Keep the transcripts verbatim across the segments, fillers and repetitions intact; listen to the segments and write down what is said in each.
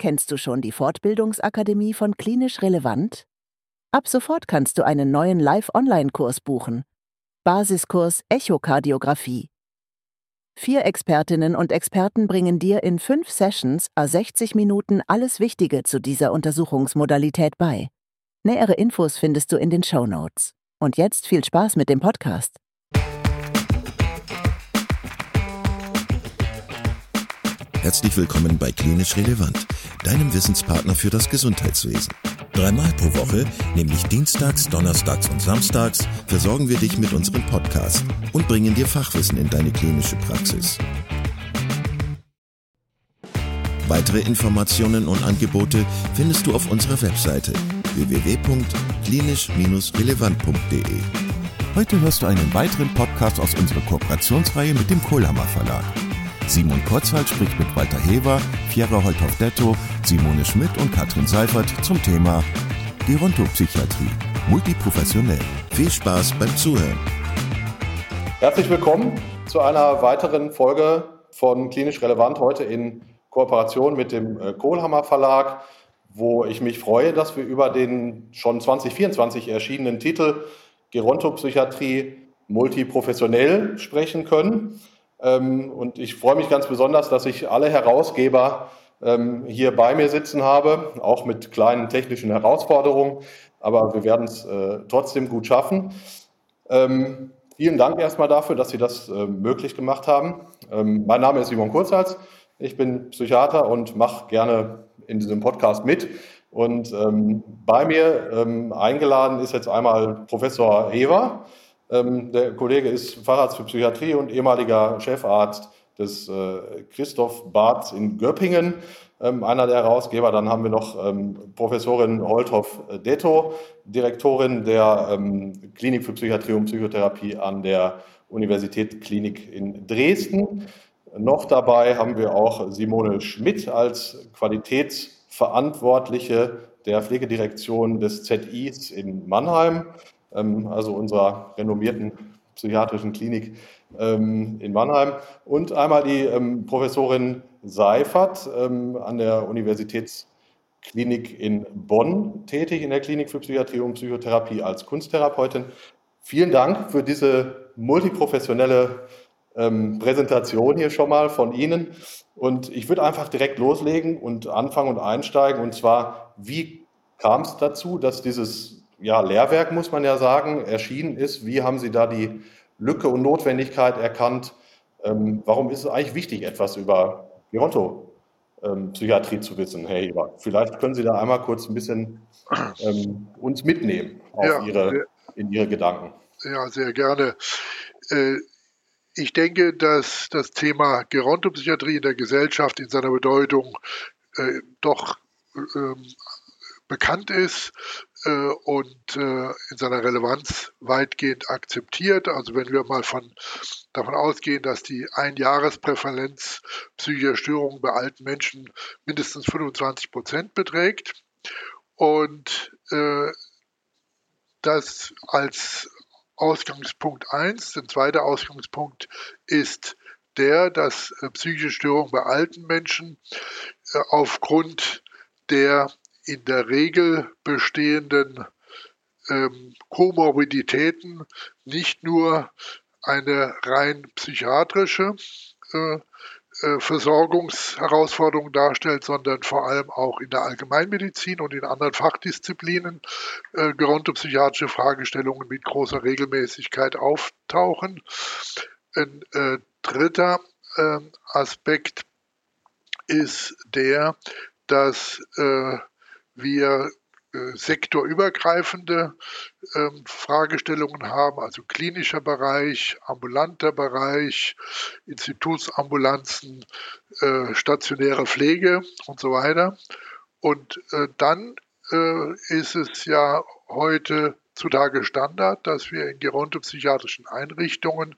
Kennst du schon die Fortbildungsakademie von Klinisch Relevant? Ab sofort kannst du einen neuen Live-Online-Kurs buchen. Basiskurs Echokardiographie. Vier Expertinnen und Experten bringen dir in fünf Sessions à sechzig Minuten alles Wichtige zu dieser Untersuchungsmodalität bei. Nähere Infos findest du in den Shownotes. Und jetzt viel Spaß mit dem Podcast. Herzlich willkommen bei Klinisch Relevant, deinem Wissenspartner für das Gesundheitswesen. Dreimal pro Woche, nämlich dienstags, donnerstags und samstags, versorgen wir dich mit unserem Podcast und bringen dir Fachwissen in deine klinische Praxis. Weitere Informationen und Angebote findest du auf unserer Webseite w w w punkt klinisch relevant punkt d e. Heute hörst du einen weiteren Podcast aus unserer Kooperationsreihe mit dem Kohlhammer Verlag. Simon Kurzweil spricht mit Walter Hewer, Fjera Holthoff-Detto, Simone Schmidt und Katrin Seifert zum Thema Gerontopsychiatrie, multiprofessionell. Viel Spaß beim Zuhören. Herzlich willkommen zu einer weiteren Folge von Klinisch Relevant, heute in Kooperation mit dem Kohlhammer Verlag, wo ich mich freue, dass wir über den schon zwanzig vierundzwanzig erschienenen Titel Gerontopsychiatrie multiprofessionell sprechen können. Und ich freue mich ganz besonders, dass ich alle Herausgeber hier bei mir sitzen habe, auch mit kleinen technischen Herausforderungen, aber wir werden es trotzdem gut schaffen. Vielen Dank erstmal dafür, dass Sie das möglich gemacht haben. Mein Name ist Simon Kurzweil, ich bin Psychiater und mache gerne in diesem Podcast mit. Und bei mir eingeladen ist jetzt einmal Professor Hewer. Der Kollege ist Facharzt für Psychiatrie und ehemaliger Chefarzt des äh, Christoph Barths in Göppingen, ähm, einer der Herausgeber. Dann haben wir noch ähm, Professorin Holthoff-Detto, Direktorin der ähm, Klinik für Psychiatrie und Psychotherapie an der Universitätsklinik in Dresden. Noch dabei haben wir auch Simone Schmidt als Qualitätsverantwortliche der Pflegedirektion des Z Is in Mannheim, also unserer renommierten psychiatrischen Klinik in Mannheim. Und einmal die Professorin Seifert an der Universitätsklinik in Bonn tätig, in der Klinik für Psychiatrie und Psychotherapie als Kunsttherapeutin. Vielen Dank für diese multiprofessionelle Präsentation hier schon mal von Ihnen. Und ich würde einfach direkt loslegen und anfangen und einsteigen. Und zwar, wie kam es dazu, dass dieses ja, Lehrwerk, muss man ja sagen, erschienen ist? Wie haben Sie da die Lücke und Notwendigkeit erkannt? Ähm, warum ist es eigentlich wichtig, etwas über Gerontopsychiatrie ähm, zu wissen, Herr Hewer? Vielleicht können Sie da einmal kurz ein bisschen ähm, uns mitnehmen auf ja, Ihre, sehr, in Ihre Gedanken. Ja, sehr gerne. Äh, ich denke, dass das Thema Gerontopsychiatrie in der Gesellschaft in seiner Bedeutung äh, doch äh, bekannt ist und in seiner Relevanz weitgehend akzeptiert. Also wenn wir mal von, davon ausgehen, dass die Einjahresprävalenz psychischer Störungen bei alten Menschen mindestens fünfundzwanzig Prozent beträgt und äh, das als Ausgangspunkt eins. Der zweite Ausgangspunkt ist der, dass äh, psychische Störungen bei alten Menschen äh, aufgrund der in der Regel bestehenden ähm, Komorbiditäten nicht nur eine rein psychiatrische äh, äh, Versorgungsherausforderung darstellt, sondern vor allem auch in der Allgemeinmedizin und in anderen Fachdisziplinen äh, gerontopsychiatrische Fragestellungen mit großer Regelmäßigkeit auftauchen. Ein äh, dritter äh, Aspekt ist der, dass äh, wir äh, sektorübergreifende äh, Fragestellungen haben, also klinischer Bereich, ambulanter Bereich, Institutsambulanzen, äh, stationäre Pflege und so weiter. Und äh, dann äh, ist es ja heute zutage Standard, dass wir in gerontopsychiatrischen Einrichtungen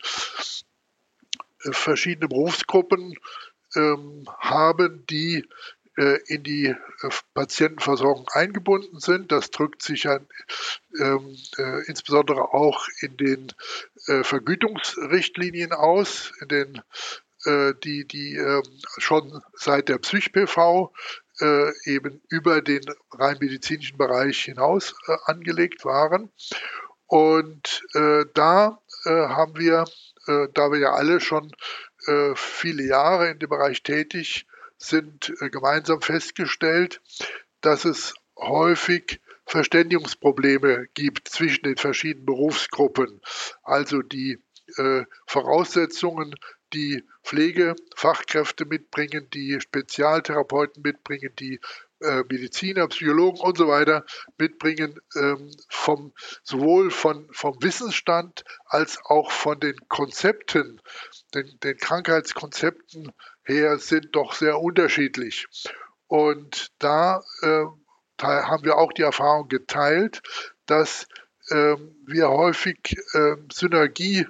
äh, verschiedene Berufsgruppen äh, haben, die in die Patientenversorgung eingebunden sind. Das drückt sich ja ähm, äh, insbesondere auch in den äh, Vergütungsrichtlinien aus, in den, äh, die, die äh, schon seit der PsychPV äh, eben über den rein medizinischen Bereich hinaus äh, angelegt waren. Und äh, da äh, haben wir, äh, da wir ja alle schon äh, viele Jahre in dem Bereich tätig sind, äh, gemeinsam festgestellt, dass es häufig Verständigungsprobleme gibt zwischen den verschiedenen Berufsgruppen. Also die äh, Voraussetzungen, die Pflegefachkräfte mitbringen, die Spezialtherapeuten mitbringen, die äh, Mediziner, Psychologen und so weiter mitbringen, ähm, vom, sowohl von, vom Wissensstand als auch von den Konzepten, den, den Krankheitskonzepten her sind doch sehr unterschiedlich. Und da äh, haben wir auch die Erfahrung geteilt, dass äh, wir häufig äh, Synergieprobleme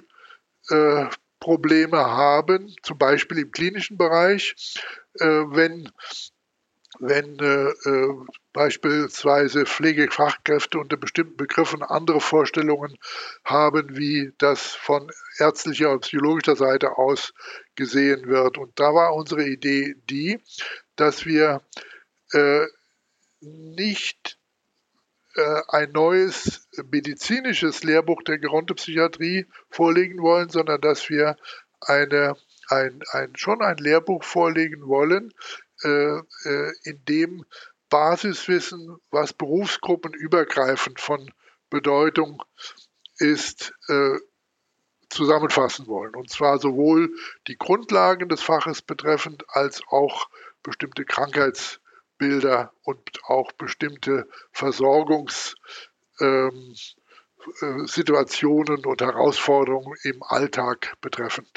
äh, haben, zum Beispiel im klinischen Bereich, äh, wenn, wenn äh, äh, beispielsweise Pflegefachkräfte unter bestimmten Begriffen andere Vorstellungen haben, wie das von ärztlicher und psychologischer Seite aus gesehen wird. Und da war unsere Idee die, dass wir äh, nicht äh, ein neues medizinisches Lehrbuch der Gerontopsychiatrie vorlegen wollen, sondern dass wir eine, ein, ein, schon ein Lehrbuch vorlegen wollen, äh, äh, in dem Basiswissen, was berufsgruppenübergreifend von Bedeutung ist, äh, zusammenfassen wollen. Und zwar sowohl die Grundlagen des Faches betreffend als auch bestimmte Krankheitsbilder und auch bestimmte Versorgungssituationen ähm, und Herausforderungen im Alltag betreffend.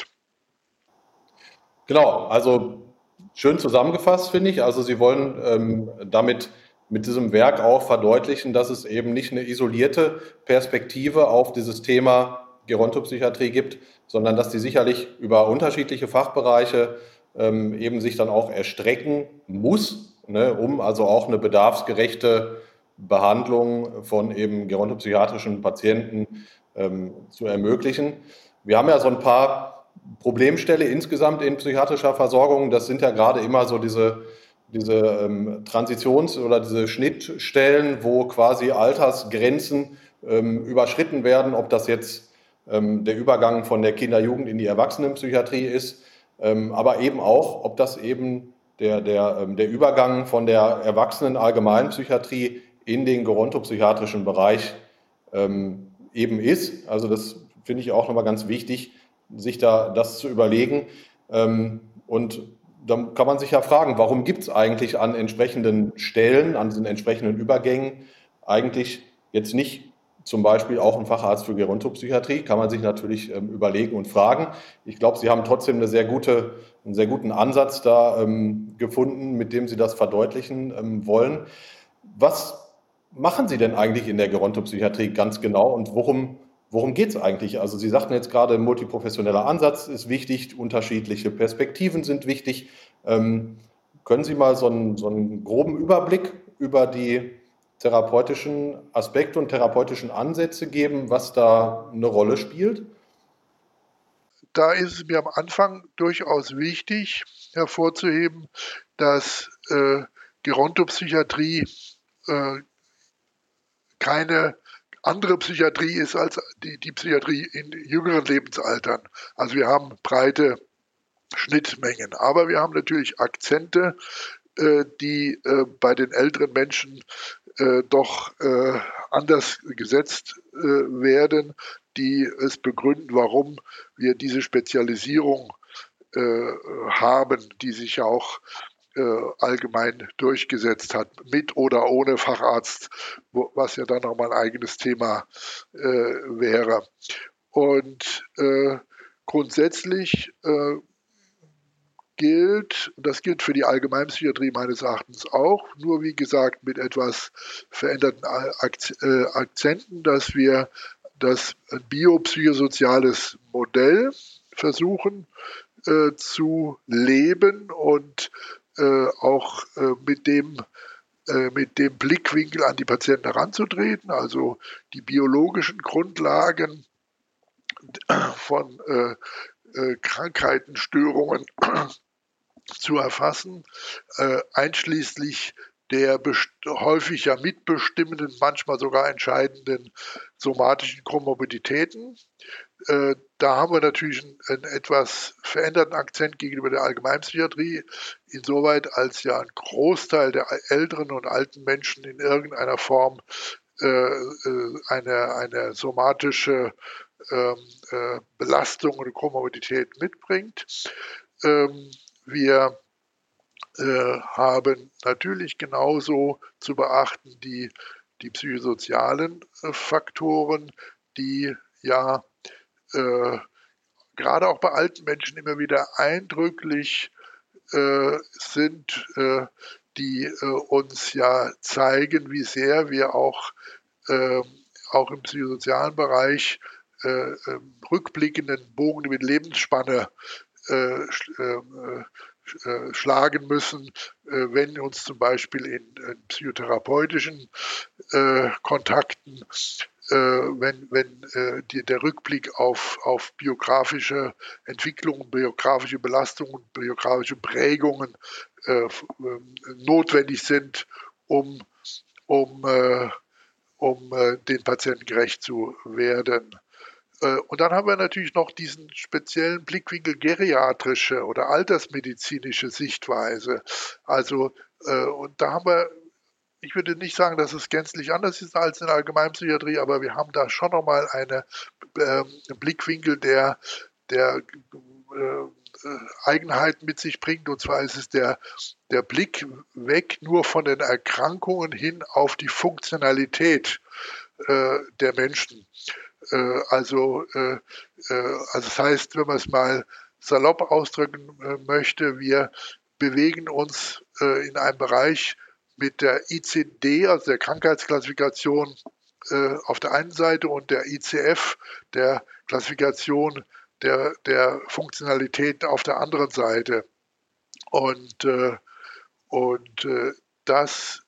Genau, also schön zusammengefasst, finde ich. Also Sie wollen ähm, damit mit diesem Werk auch verdeutlichen, dass es eben nicht eine isolierte Perspektive auf dieses Thema Gerontopsychiatrie gibt, sondern dass die sicherlich über unterschiedliche Fachbereiche ähm, eben sich dann auch erstrecken muss, ne, um also auch eine bedarfsgerechte Behandlung von eben gerontopsychiatrischen Patienten ähm, zu ermöglichen. Wir haben ja so ein paar Problemstelle insgesamt in psychiatrischer Versorgung. Das sind ja gerade immer so diese, diese ähm, Transitions- oder diese Schnittstellen, wo quasi Altersgrenzen ähm, überschritten werden, ob das jetzt ähm, der Übergang von der Kinder-Jugend in die Erwachsenenpsychiatrie ist, ähm, aber eben auch, ob das eben der, der, ähm, der Übergang von der Erwachsenen-Allgemeinpsychiatrie in den gerontopsychiatrischen Bereich ähm, eben ist. Also das finde ich auch nochmal ganz wichtig, sich da das zu überlegen. Ähm, und dann kann man sich ja fragen, warum gibt es eigentlich an entsprechenden Stellen, an diesen entsprechenden Übergängen eigentlich jetzt nicht zum Beispiel auch einen Facharzt für Gerontopsychiatrie, kann man sich natürlich ähm, überlegen und fragen. Ich glaube, Sie haben trotzdem eine sehr gute, einen sehr guten Ansatz da ähm, gefunden, mit dem Sie das verdeutlichen ähm, wollen. Was machen Sie denn eigentlich in der Gerontopsychiatrie ganz genau und worum Worum geht es eigentlich? Also Sie sagten jetzt gerade, multiprofessioneller Ansatz ist wichtig, unterschiedliche Perspektiven sind wichtig. Ähm, können Sie mal so einen, so einen groben Überblick über die therapeutischen Aspekte und therapeutischen Ansätze geben, was da eine Rolle spielt? Da ist es mir am Anfang durchaus wichtig hervorzuheben, dass äh, Gerontopsychiatrie äh, keine andere Psychiatrie ist als die, die Psychiatrie in jüngeren Lebensaltern. Also wir haben breite Schnittmengen, aber wir haben natürlich Akzente, äh, die äh, bei den älteren Menschen äh, doch äh, anders gesetzt äh, werden, die es begründen, warum wir diese Spezialisierung äh, haben, die sich ja auch allgemein durchgesetzt hat, mit oder ohne Facharzt, wo, was ja dann nochmal ein eigenes Thema äh, wäre. Und äh, grundsätzlich äh, gilt, und das gilt für die Allgemeinpsychiatrie meines Erachtens auch, nur wie gesagt mit etwas veränderten Akzenten, dass wir das biopsychosoziales Modell versuchen äh, zu leben und Äh, auch äh, mit dem, äh, mit dem Blickwinkel an die Patienten heranzutreten, also die biologischen Grundlagen von äh, äh, Krankheiten, Störungen zu erfassen, äh, einschließlich der häufig ja mitbestimmenden, manchmal sogar entscheidenden somatischen Komorbiditäten. Äh, da haben wir natürlich einen, einen etwas veränderten Akzent gegenüber der Allgemeinpsychiatrie, insoweit als ja ein Großteil der älteren und alten Menschen in irgendeiner Form äh, eine, eine somatische äh, äh, Belastung oder Komorbidität mitbringt. Ähm, wir äh, haben natürlich genauso zu beachten die, die psychosozialen äh, Faktoren, die ja äh, gerade auch bei alten Menschen immer wieder eindrücklich äh, sind, äh, die äh, uns ja zeigen, wie sehr wir auch, äh, auch im psychosozialen Bereich äh, äh, rückblickenden Bogen über die Lebensspanne äh, äh, äh, schlagen müssen, äh, wenn uns zum Beispiel in, in psychotherapeutischen äh, Kontakten, äh, wenn, wenn äh, die, der Rückblick auf, auf biografische Entwicklungen, biografische Belastungen, biografische Prägungen äh, äh, notwendig sind, um, um, äh, um äh, den Patienten gerecht zu werden. Und dann haben wir natürlich noch diesen speziellen Blickwinkel geriatrische oder altersmedizinische Sichtweise. Also, und da haben wir, ich würde nicht sagen, dass es gänzlich anders ist als in der Allgemeinpsychiatrie, aber wir haben da schon nochmal eine, äh, einen Blickwinkel, der, der äh, Eigenheiten mit sich bringt. Und zwar ist es der, der Blick weg nur von den Erkrankungen hin auf die Funktionalität äh, der Menschen. Also, also das heißt, wenn man es mal salopp ausdrücken möchte, wir bewegen uns in einem Bereich mit der I C D, also der Krankheitsklassifikation auf der einen Seite und der I C F, der Klassifikation der, der Funktionalität auf der anderen Seite. Und, und das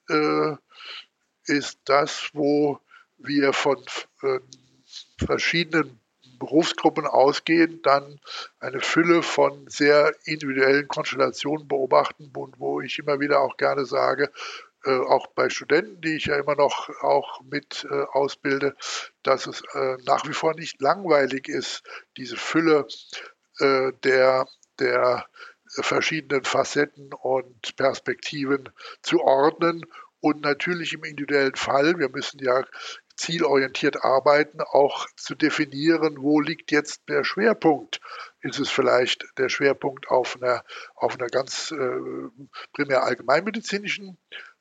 ist das, wo wir von verschiedenen Berufsgruppen ausgehen, dann eine Fülle von sehr individuellen Konstellationen beobachten und wo ich immer wieder auch gerne sage, äh, auch bei Studenten, die ich ja immer noch auch mit äh, ausbilde, dass es äh, nach wie vor nicht langweilig ist, diese Fülle äh, der, der verschiedenen Facetten und Perspektiven zu ordnen und natürlich im individuellen Fall, wir müssen ja zielorientiert arbeiten, auch zu definieren, wo liegt jetzt der Schwerpunkt. Ist es vielleicht der Schwerpunkt auf einer, auf einer ganz äh, primär allgemeinmedizinischen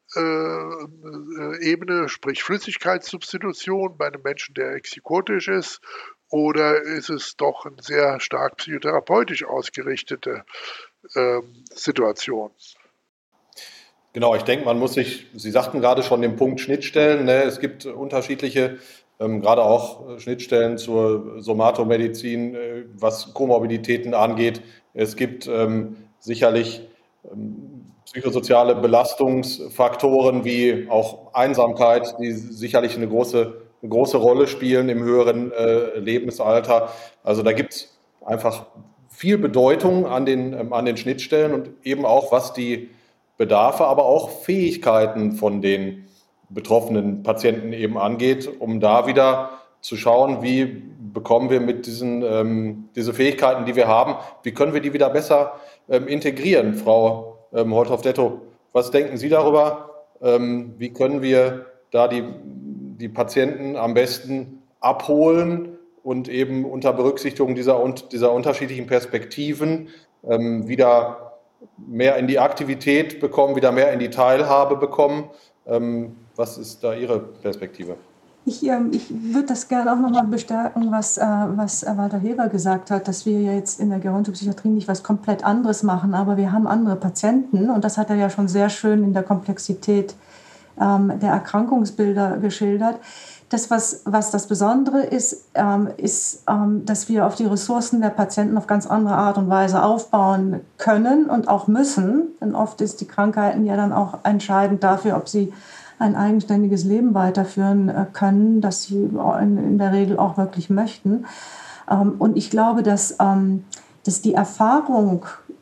äh, Ebene, sprich Flüssigkeitssubstitution bei einem Menschen, der exikotisch ist, oder ist es doch eine sehr stark psychotherapeutisch ausgerichtete äh, Situation? Genau, ich denke, man muss sich, Sie sagten gerade schon den Punkt Schnittstellen, ne? Es gibt unterschiedliche, ähm, gerade auch Schnittstellen zur Somatomedizin, äh, was Komorbiditäten angeht. Es gibt ähm, sicherlich ähm, psychosoziale Belastungsfaktoren wie auch Einsamkeit, die sicherlich eine große, eine große Rolle spielen im höheren äh, Lebensalter. Also da gibt es einfach viel Bedeutung an den, ähm, an den Schnittstellen und eben auch, was die Bedarfe, aber auch Fähigkeiten von den betroffenen Patienten eben angeht, um da wieder zu schauen, wie bekommen wir mit diesen ähm, diese Fähigkeiten, die wir haben, wie können wir die wieder besser ähm, integrieren. Frau ähm, Holthoff-Dettow, was denken Sie darüber? Ähm, wie können wir da die, die Patienten am besten abholen und eben unter Berücksichtigung dieser, dieser unterschiedlichen Perspektiven ähm, wieder mehr in die Aktivität bekommen, wieder mehr in die Teilhabe bekommen. Ähm, was ist da Ihre Perspektive? Ich, ähm, ich würde das gerne auch nochmal bestärken, was, äh, was Walter Heber gesagt hat, dass wir jetzt in der Gerontopsychiatrie nicht was komplett anderes machen, aber wir haben andere Patienten und das hat er ja schon sehr schön in der Komplexität ähm, der Erkrankungsbilder geschildert. Das, was, was das Besondere ist, ähm, ist, ähm, dass wir auf die Ressourcen der Patienten auf ganz andere Art und Weise aufbauen können und auch müssen. Denn oft ist die Krankheiten ja dann auch entscheidend dafür, ob sie ein eigenständiges Leben weiterführen äh, können, das sie in, in der Regel auch wirklich möchten. Ähm, und ich glaube, dass, ähm, dass die Erfahrung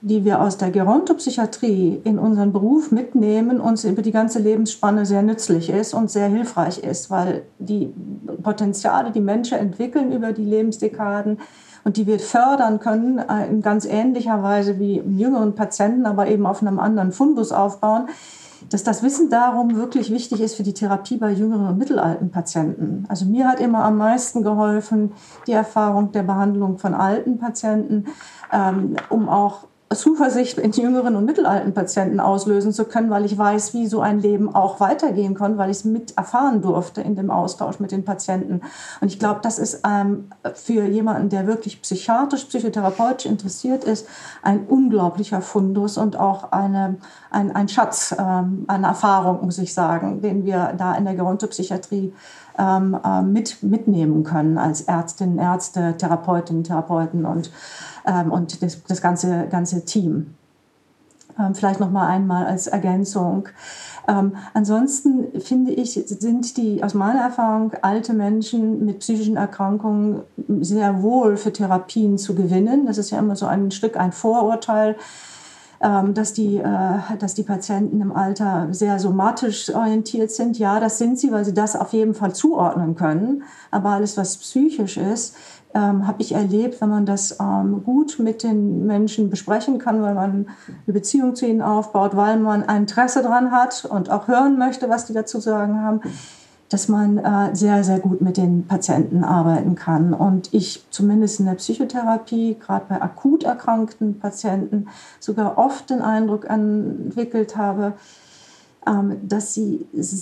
die wir aus der Gerontopsychiatrie in unseren Beruf mitnehmen, uns über die ganze Lebensspanne sehr nützlich ist und sehr hilfreich ist, weil die Potenziale, die Menschen entwickeln über die Lebensdekaden und die wir fördern können, in ganz ähnlicher Weise wie im jüngeren Patienten, aber eben auf einem anderen Fundus aufbauen, dass das Wissen darum wirklich wichtig ist für die Therapie bei jüngeren und mittelalten Patienten. Also mir hat immer am meisten geholfen die Erfahrung der Behandlung von alten Patienten, ähm, um auch Zuversicht in jüngeren und mittelalten Patienten auslösen zu können, weil ich weiß, wie so ein Leben auch weitergehen kann, weil ich es mit erfahren durfte in dem Austausch mit den Patienten. Und ich glaube, das ist ähm, für jemanden, der wirklich psychiatrisch, psychotherapeutisch interessiert ist, ein unglaublicher Fundus und auch eine, ein, ein Schatz, ähm, eine Erfahrung, muss ich sagen, den wir da in der Gerontopsychiatrie ähm, äh, mit, mitnehmen können als Ärztinnen, Ärzte, Therapeutinnen, Therapeuten und und das, das ganze, ganze Team. Ähm, vielleicht noch mal einmal als Ergänzung. Ähm, ansonsten finde ich, sind die, aus meiner Erfahrung, alte Menschen mit psychischen Erkrankungen sehr wohl für Therapien zu gewinnen. Das ist ja immer so ein Stück ein Vorurteil, ähm, dass die, äh, dass die Patienten im Alter sehr somatisch orientiert sind. Ja, das sind sie, weil sie das auf jeden Fall zuordnen können. Aber alles, was psychisch ist, Ähm, habe ich erlebt, wenn man das ähm, gut mit den Menschen besprechen kann, weil man eine Beziehung zu ihnen aufbaut, weil man ein Interesse daran hat und auch hören möchte, was die dazu sagen haben, dass man äh, sehr, sehr gut mit den Patienten arbeiten kann. Und ich zumindest in der Psychotherapie, gerade bei akut erkrankten Patienten, sogar oft den Eindruck entwickelt habe, ähm, dass sie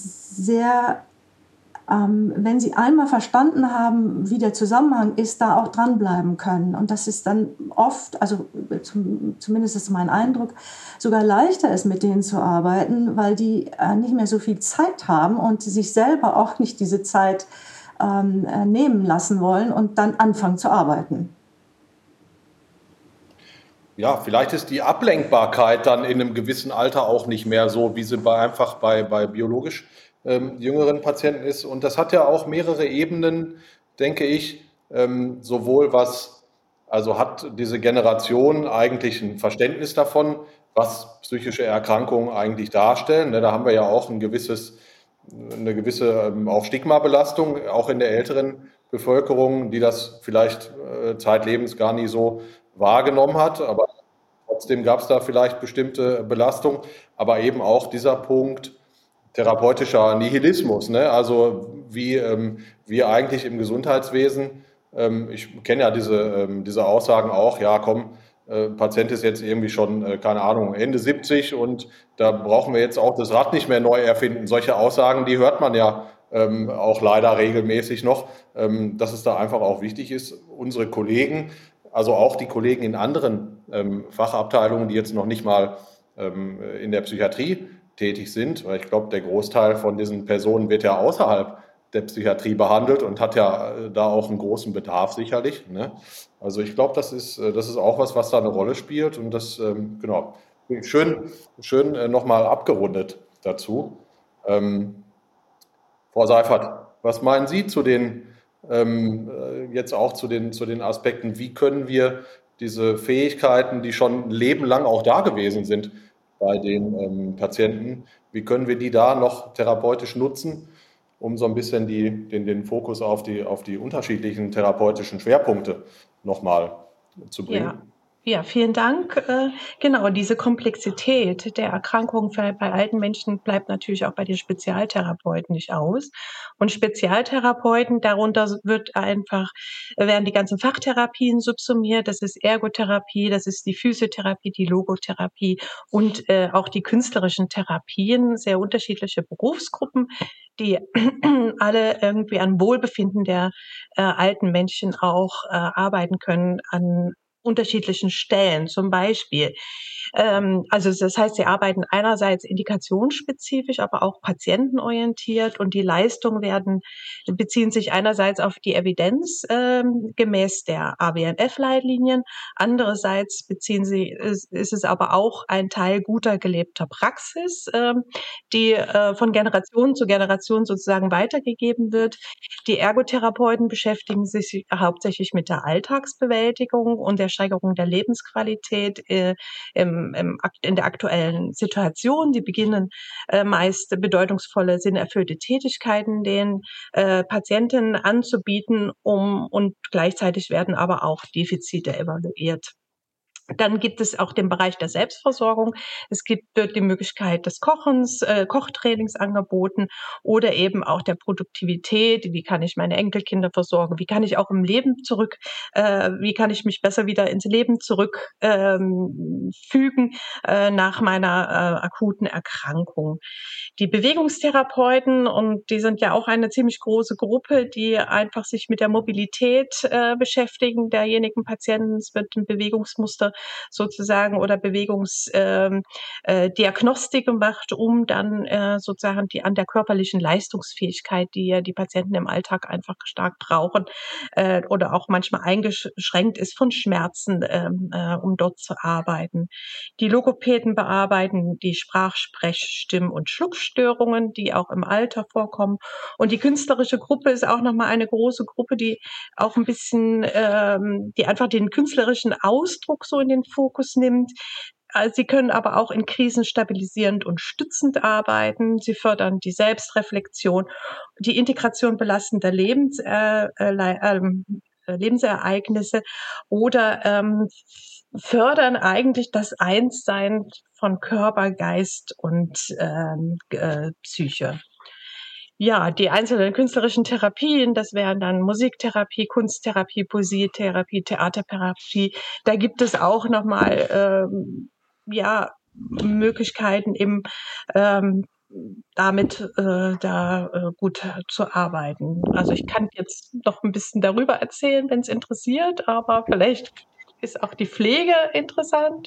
sehr Ähm, wenn sie einmal verstanden haben, wie der Zusammenhang ist, da auch dranbleiben können. Und das ist dann oft, also zum, zumindest ist mein Eindruck, sogar leichter ist, mit denen zu arbeiten, weil die äh, nicht mehr so viel Zeit haben und sich selber auch nicht diese Zeit ähm, nehmen lassen wollen und dann anfangen zu arbeiten. Ja, vielleicht ist die Ablenkbarkeit dann in einem gewissen Alter auch nicht mehr so, wie sie bei, einfach bei, bei biologisch ähm, jüngeren Patienten ist. Und das hat ja auch mehrere Ebenen, denke ich, ähm, sowohl was, also hat diese Generation eigentlich ein Verständnis davon, was psychische Erkrankungen eigentlich darstellen. Ne, da haben wir ja auch ein gewisses, eine gewisse ähm, auch Stigmabelastung, auch in der älteren Bevölkerung, die das vielleicht äh, zeitlebens gar nie so wahrgenommen hat, aber trotzdem gab es da vielleicht bestimmte Belastungen, aber eben auch dieser Punkt therapeutischer Nihilismus, ne? Also wie ähm, wir eigentlich im Gesundheitswesen, ähm, ich kenne ja diese, ähm, diese Aussagen auch, ja komm, äh, Patient ist jetzt irgendwie schon, äh, keine Ahnung, Ende siebzig und da brauchen wir jetzt auch das Rad nicht mehr neu erfinden. Solche Aussagen, die hört man ja ähm, auch leider regelmäßig noch, ähm, dass es da einfach auch wichtig ist, unsere Kollegen, also auch die Kollegen in anderen ähm, Fachabteilungen, die jetzt noch nicht mal ähm, in der Psychiatrie tätig sind, weil ich glaube, der Großteil von diesen Personen wird ja außerhalb der Psychiatrie behandelt und hat ja äh, da auch einen großen Bedarf sicherlich. Ne? Also ich glaube, das ist, äh, das ist auch was, was da eine Rolle spielt und das, ähm, genau, schön, schön äh, nochmal abgerundet dazu. Ähm, Frau Seifert, was meinen Sie zu den ähm, jetzt auch zu den, zu den Aspekten, wie können wir diese Fähigkeiten, die schon ein Leben lang auch da gewesen sind bei den ähm, Patienten, wie können wir die da noch therapeutisch nutzen, um so ein bisschen die, den, den Fokus auf die, auf die unterschiedlichen therapeutischen Schwerpunkte nochmal zu bringen? Ja. Ja, vielen Dank. Äh, Genau, diese Komplexität der Erkrankung bei bei alten Menschen bleibt natürlich auch bei den Spezialtherapeuten nicht aus. Und Spezialtherapeuten, darunter wird einfach, werden die ganzen Fachtherapien subsumiert. Das ist Ergotherapie, das ist die Physiotherapie, die Logotherapie und äh, auch die künstlerischen Therapien, sehr unterschiedliche Berufsgruppen, die alle irgendwie an Wohlbefinden der äh, alten Menschen auch äh, arbeiten können, an unterschiedlichen Stellen. Zum Beispiel, ähm, also das heißt, sie arbeiten einerseits indikationsspezifisch, aber auch patientenorientiert und die Leistungen werden, beziehen sich einerseits auf die Evidenz ähm, gemäß der A B N F-Leitlinien, andererseits beziehen sie, ist, ist es aber auch ein Teil guter gelebter Praxis, ähm, die äh, von Generation zu Generation sozusagen weitergegeben wird. Die Ergotherapeuten beschäftigen sich hauptsächlich mit der Alltagsbewältigung und der Steigerung der Lebensqualität äh, im, im, in der aktuellen Situation. Die beginnen äh, meist bedeutungsvolle, sinnerfüllte Tätigkeiten den äh, Patientinnen anzubieten, um und gleichzeitig werden aber auch Defizite evaluiert. Dann gibt es auch den Bereich der Selbstversorgung. Es gibt dort die Möglichkeit des Kochens, äh, Kochtrainings angeboten oder eben auch der Produktivität. Wie kann ich meine Enkelkinder versorgen? Wie kann ich auch im Leben zurück, äh, wie kann ich mich besser wieder ins Leben zurückfügen ähm, fügen, äh, nach meiner äh, akuten Erkrankung? Die Bewegungstherapeuten, und die sind ja auch eine ziemlich große Gruppe, die einfach sich mit der Mobilität äh, beschäftigen derjenigen Patienten. Es wird ein Bewegungsmuster sozusagen oder Bewegungsdiagnostik äh, äh, gemacht, um dann äh, sozusagen die an der körperlichen Leistungsfähigkeit, die ja die Patienten im Alltag einfach stark brauchen äh, oder auch manchmal eingeschränkt ist von Schmerzen, ähm, äh, um dort zu arbeiten. Die Logopäden bearbeiten die Sprach-, Sprech-, Stimm- und Schluckstörungen, die auch im Alter vorkommen. Und die künstlerische Gruppe ist auch nochmal eine große Gruppe, die auch ein bisschen, ähm, die einfach den künstlerischen Ausdruck so in den Fokus nimmt. Sie können aber auch in Krisen stabilisierend und stützend arbeiten. Sie fördern die Selbstreflexion, die Integration belastender Lebens, äh, äh, äh, Lebensereignisse oder ähm, fördern eigentlich das Einssein von Körper, Geist und ähm, äh, Psyche. Ja, die einzelnen künstlerischen Therapien, das wären dann Musiktherapie, Kunsttherapie, Poesietherapie, Theatertherapie. Da gibt es auch nochmal ähm, ja, Möglichkeiten, eben ähm, damit äh, da äh, gut zu arbeiten. Also ich kann jetzt noch ein bisschen darüber erzählen, wenn es interessiert, aber vielleicht ist auch die Pflege interessant.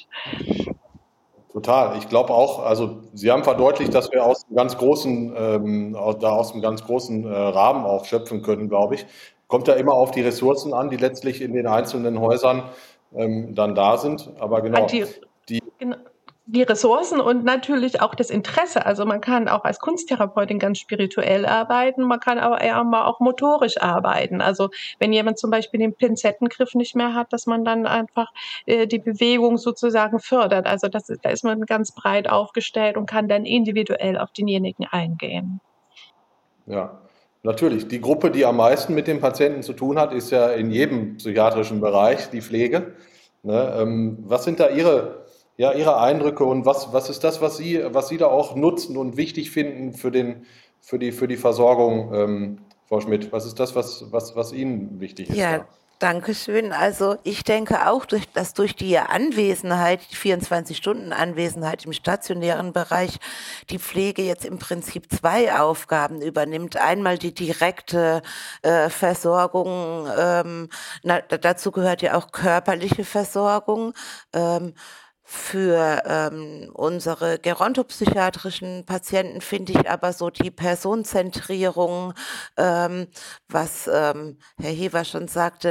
Total. Ich glaube auch, also Sie haben verdeutlicht, dass wir aus einem ganz großen, ähm, da aus einem ganz großen äh, Rahmen auch schöpfen können, glaube ich. Kommt ja immer auf die Ressourcen an, die letztlich in den einzelnen Häusern ähm, dann da sind. Aber genau, Die, die, genau, die Ressourcen und natürlich auch das Interesse. Also man kann auch als Kunsttherapeutin ganz spirituell arbeiten, man kann aber eher mal auch motorisch arbeiten. Also wenn jemand zum Beispiel den Pinzettengriff nicht mehr hat, dass man dann einfach äh, die Bewegung sozusagen fördert. Also das, da ist man ganz breit aufgestellt und kann dann individuell auf denjenigen eingehen. ja, natürlich. Die Gruppe, die am meisten mit dem Patienten zu tun hat, ist ja in jedem psychiatrischen Bereich die Pflege. Ne? Ähm, was sind da Ihre Ja, Ihre Eindrücke und was, was ist das, was Sie, was Sie da auch nutzen und wichtig finden für den, für die, für die Versorgung, ähm, Frau Schmidt? Was ist das, was, was, was Ihnen wichtig ist Ja, da? danke schön. Also ich denke auch, durch, dass durch die Anwesenheit, die vierundzwanzig-Stunden-Anwesenheit im stationären Bereich, die Pflege jetzt im Prinzip zwei Aufgaben übernimmt. Einmal die direkte äh, Versorgung, ähm, na, dazu gehört ja auch körperliche Versorgung. Ähm, Für ähm, unsere gerontopsychiatrischen Patienten finde ich aber so die Personenzentrierung, ähm, was ähm, Herr Hever schon sagte,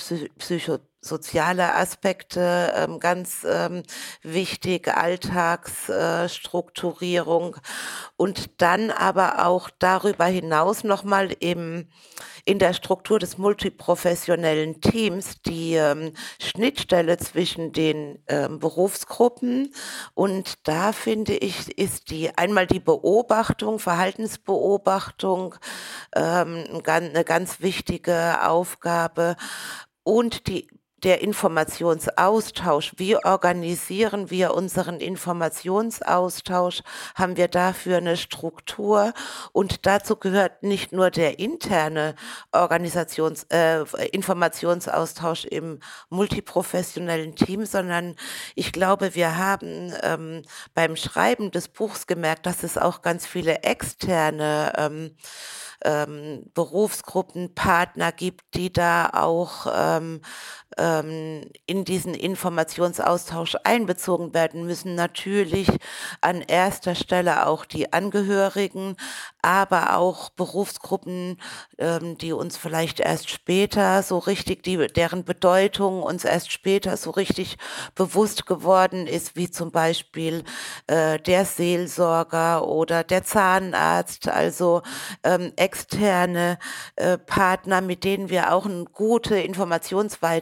biopsychosoziale Aspekte, ähm, ganz ähm, wichtig, Alltagsstrukturierung äh, und dann aber auch darüber hinaus nochmal im in der Struktur des multiprofessionellen Teams die ähm, Schnittstelle zwischen den ähm, Berufsgruppen. Und da finde ich, ist die einmal die Beobachtung, Verhaltensbeobachtung ähm, eine ganz wichtige Aufgabe und die der Informationsaustausch. Wie organisieren wir unseren Informationsaustausch? Haben wir dafür eine Struktur? Und dazu gehört nicht nur der interne Organisations-, äh, Informationsaustausch im multiprofessionellen Team, sondern ich glaube, wir haben ähm, beim Schreiben des Buchs gemerkt, dass es auch ganz viele externe ähm, ähm, Berufsgruppen, Partner gibt, die da auch ähm, ähm, in diesen Informationsaustausch einbezogen werden müssen. Natürlich an erster Stelle auch die Angehörigen, aber auch Berufsgruppen, ähm, die uns vielleicht erst später so richtig, die, deren Bedeutung uns erst später so richtig bewusst geworden ist, wie zum Beispiel äh, der Seelsorger oder der Zahnarzt, also ähm, externe äh, Partner, mit denen wir auch eine gute Informationsweitergabe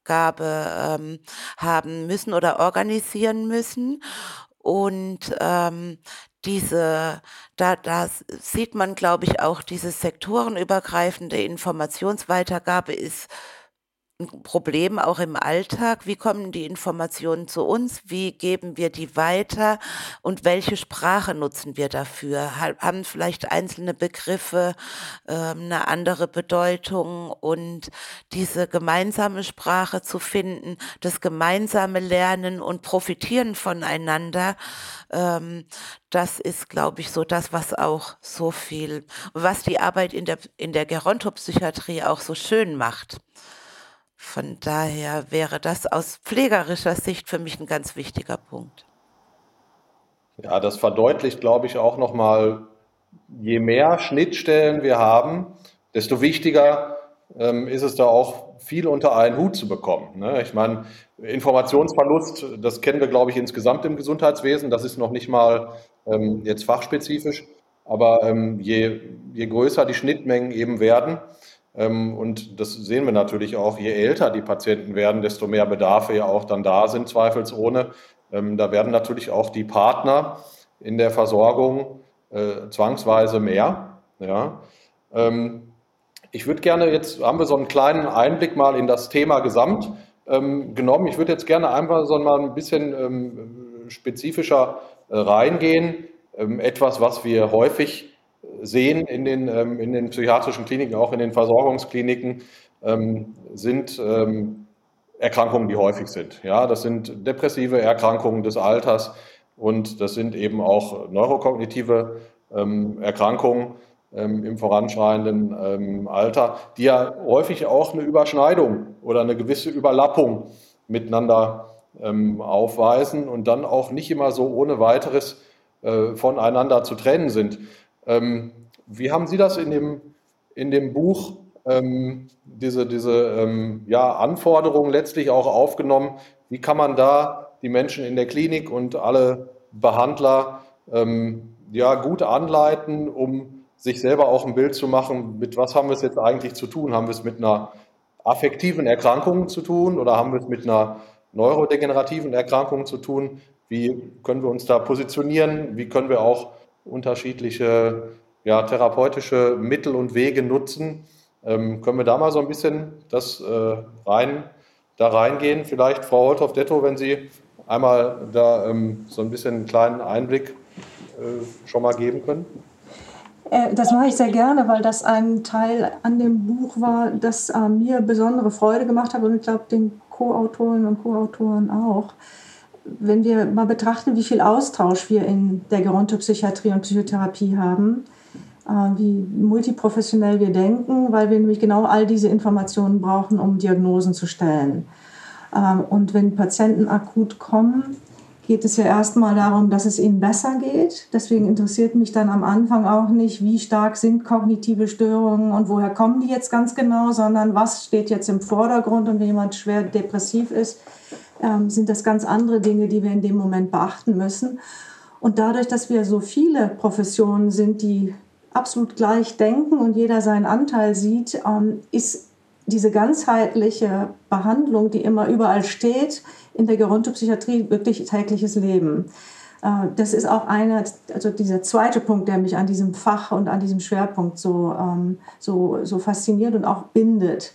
ähm, haben müssen oder organisieren müssen. Und ähm, diese, da, da sieht man, glaube ich, auch, diese sektorenübergreifende Informationsweitergabe ist ein Problem auch im Alltag. Wie kommen die Informationen zu uns? Wie geben wir die weiter? Und welche Sprache nutzen wir dafür? Haben vielleicht einzelne Begriffe äh, eine andere Bedeutung? Und diese gemeinsame Sprache zu finden, das gemeinsame Lernen und Profitieren voneinander, ähm, das ist, glaube ich, so das, was auch so viel, was die Arbeit in der, in der Gerontopsychiatrie auch so schön macht. Von daher wäre das aus pflegerischer Sicht für mich ein ganz wichtiger Punkt. Ja, das verdeutlicht, glaube ich, auch nochmal, je mehr Schnittstellen wir haben, desto wichtiger ähm, ist es da auch viel unter einen Hut zu bekommen. Ne? Ich meine, Informationsverlust, das kennen wir, glaube ich, insgesamt im Gesundheitswesen. Das ist noch nicht mal ähm, jetzt fachspezifisch, aber ähm, je, je größer die Schnittmengen eben werden, ähm, und das sehen wir natürlich auch, je älter die Patienten werden, desto mehr Bedarfe ja auch dann da sind, zweifelsohne. Ähm, da werden natürlich auch die Partner in der Versorgung äh, zwangsweise mehr. Ja. Ähm, ich würde gerne, jetzt haben wir so einen kleinen Einblick mal in das Thema Gesamt ähm, genommen. Ich würde jetzt gerne einfach so mal ein bisschen ähm, spezifischer äh, reingehen. Ähm, etwas, was wir häufig sehen in den, ähm, in den psychiatrischen Kliniken, auch in den Versorgungskliniken, ähm, sind ähm, Erkrankungen, die häufig sind. Ja, das sind depressive Erkrankungen des Alters und das sind eben auch neurokognitive ähm, Erkrankungen ähm, im voranschreitenden ähm, Alter, die ja häufig auch eine Überschneidung oder eine gewisse Überlappung miteinander ähm, aufweisen und dann auch nicht immer so ohne weiteres äh, voneinander zu trennen sind. Ähm, wie haben Sie das in dem, in dem Buch, ähm, diese, diese ähm, ja, Anforderungen letztlich auch aufgenommen? Wie kann man da die Menschen in der Klinik und alle Behandler ähm, ja, gut anleiten, um sich selber auch ein Bild zu machen, mit was haben wir es jetzt eigentlich zu tun? Haben wir es mit einer affektiven Erkrankung zu tun oder haben wir es mit einer neurodegenerativen Erkrankung zu tun? Wie können wir uns da positionieren? Wie können wir auch unterschiedliche ja, therapeutische Mittel und Wege nutzen? Ähm, können wir da mal so ein bisschen das äh, rein, da reingehen? Vielleicht, Frau Holthoff-Detto, wenn Sie einmal da ähm, so ein bisschen einen kleinen Einblick äh, schon mal geben können? Das mache ich sehr gerne, weil das ein Teil an dem Buch war, das äh, mir besondere Freude gemacht hat und ich glaube den Co-Autorinnen und Co-Autoren auch. Wenn wir mal betrachten, wie viel Austausch wir in der Gerontopsychiatrie und Psychotherapie haben, äh, wie multiprofessionell wir denken, weil wir nämlich genau all diese Informationen brauchen, um Diagnosen zu stellen. Ähm, und wenn Patienten akut kommen, geht es ja erstmal darum, dass es ihnen besser geht. Deswegen interessiert mich dann am Anfang auch nicht, wie stark sind kognitive Störungen und woher kommen die jetzt ganz genau, sondern was steht jetzt im Vordergrund. Und wenn jemand schwer depressiv ist, ähm, sind das ganz andere Dinge, die wir in dem Moment beachten müssen. Und dadurch, dass wir so viele Professionen sind, die absolut gleich denken und jeder seinen Anteil sieht, ähm, ist diese ganzheitliche Behandlung, die immer überall steht, in der Gerontopsychiatrie wirklich tägliches Leben. Das ist auch einer, also dieser zweite Punkt, der mich an diesem Fach und an diesem Schwerpunkt so, so, so fasziniert und auch bindet.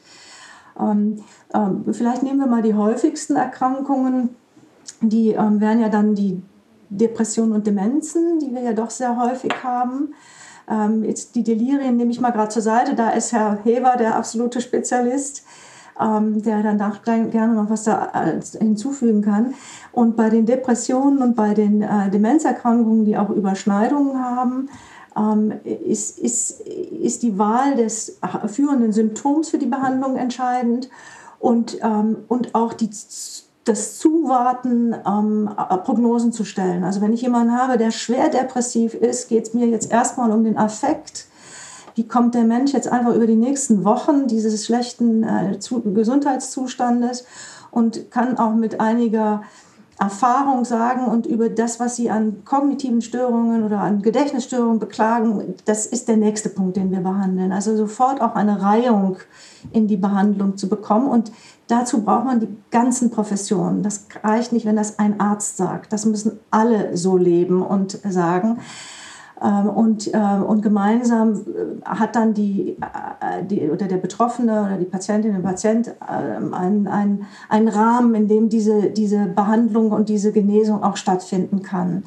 Vielleicht nehmen wir mal die häufigsten Erkrankungen. Die wären ja dann die Depressionen und Demenzen, die wir ja doch sehr häufig haben. Ähm, jetzt die Delirien nehme ich mal gerade zur Seite, da ist Herr Hever der absolute Spezialist, ähm, der dann auch gerne noch was da hinzufügen kann. Und bei den Depressionen und bei den äh, Demenzerkrankungen, die auch Überschneidungen haben, ähm, ist, ist, ist die Wahl des führenden Symptoms für die Behandlung entscheidend und, ähm, und auch die das Zuwarten, ähm, Prognosen zu stellen. Also wenn ich jemanden habe, der schwer depressiv ist, geht es mir jetzt erstmal um den Affekt. Wie kommt der Mensch jetzt einfach über die nächsten Wochen dieses schlechten äh, zu, Gesundheitszustandes und kann auch mit einiger Erfahrung sagen und über das, was sie an kognitiven Störungen oder an Gedächtnisstörungen beklagen, das ist der nächste Punkt, den wir behandeln. Also sofort auch eine Reihung in die Behandlung zu bekommen. Und dazu braucht man die ganzen Professionen. Das reicht nicht, wenn das ein Arzt sagt. Das müssen alle so leben und sagen. Und, und gemeinsam hat dann die, die, oder der Betroffene oder die Patientin oder Patient einen, einen, einen Rahmen, in dem diese, diese Behandlung und diese Genesung auch stattfinden kann.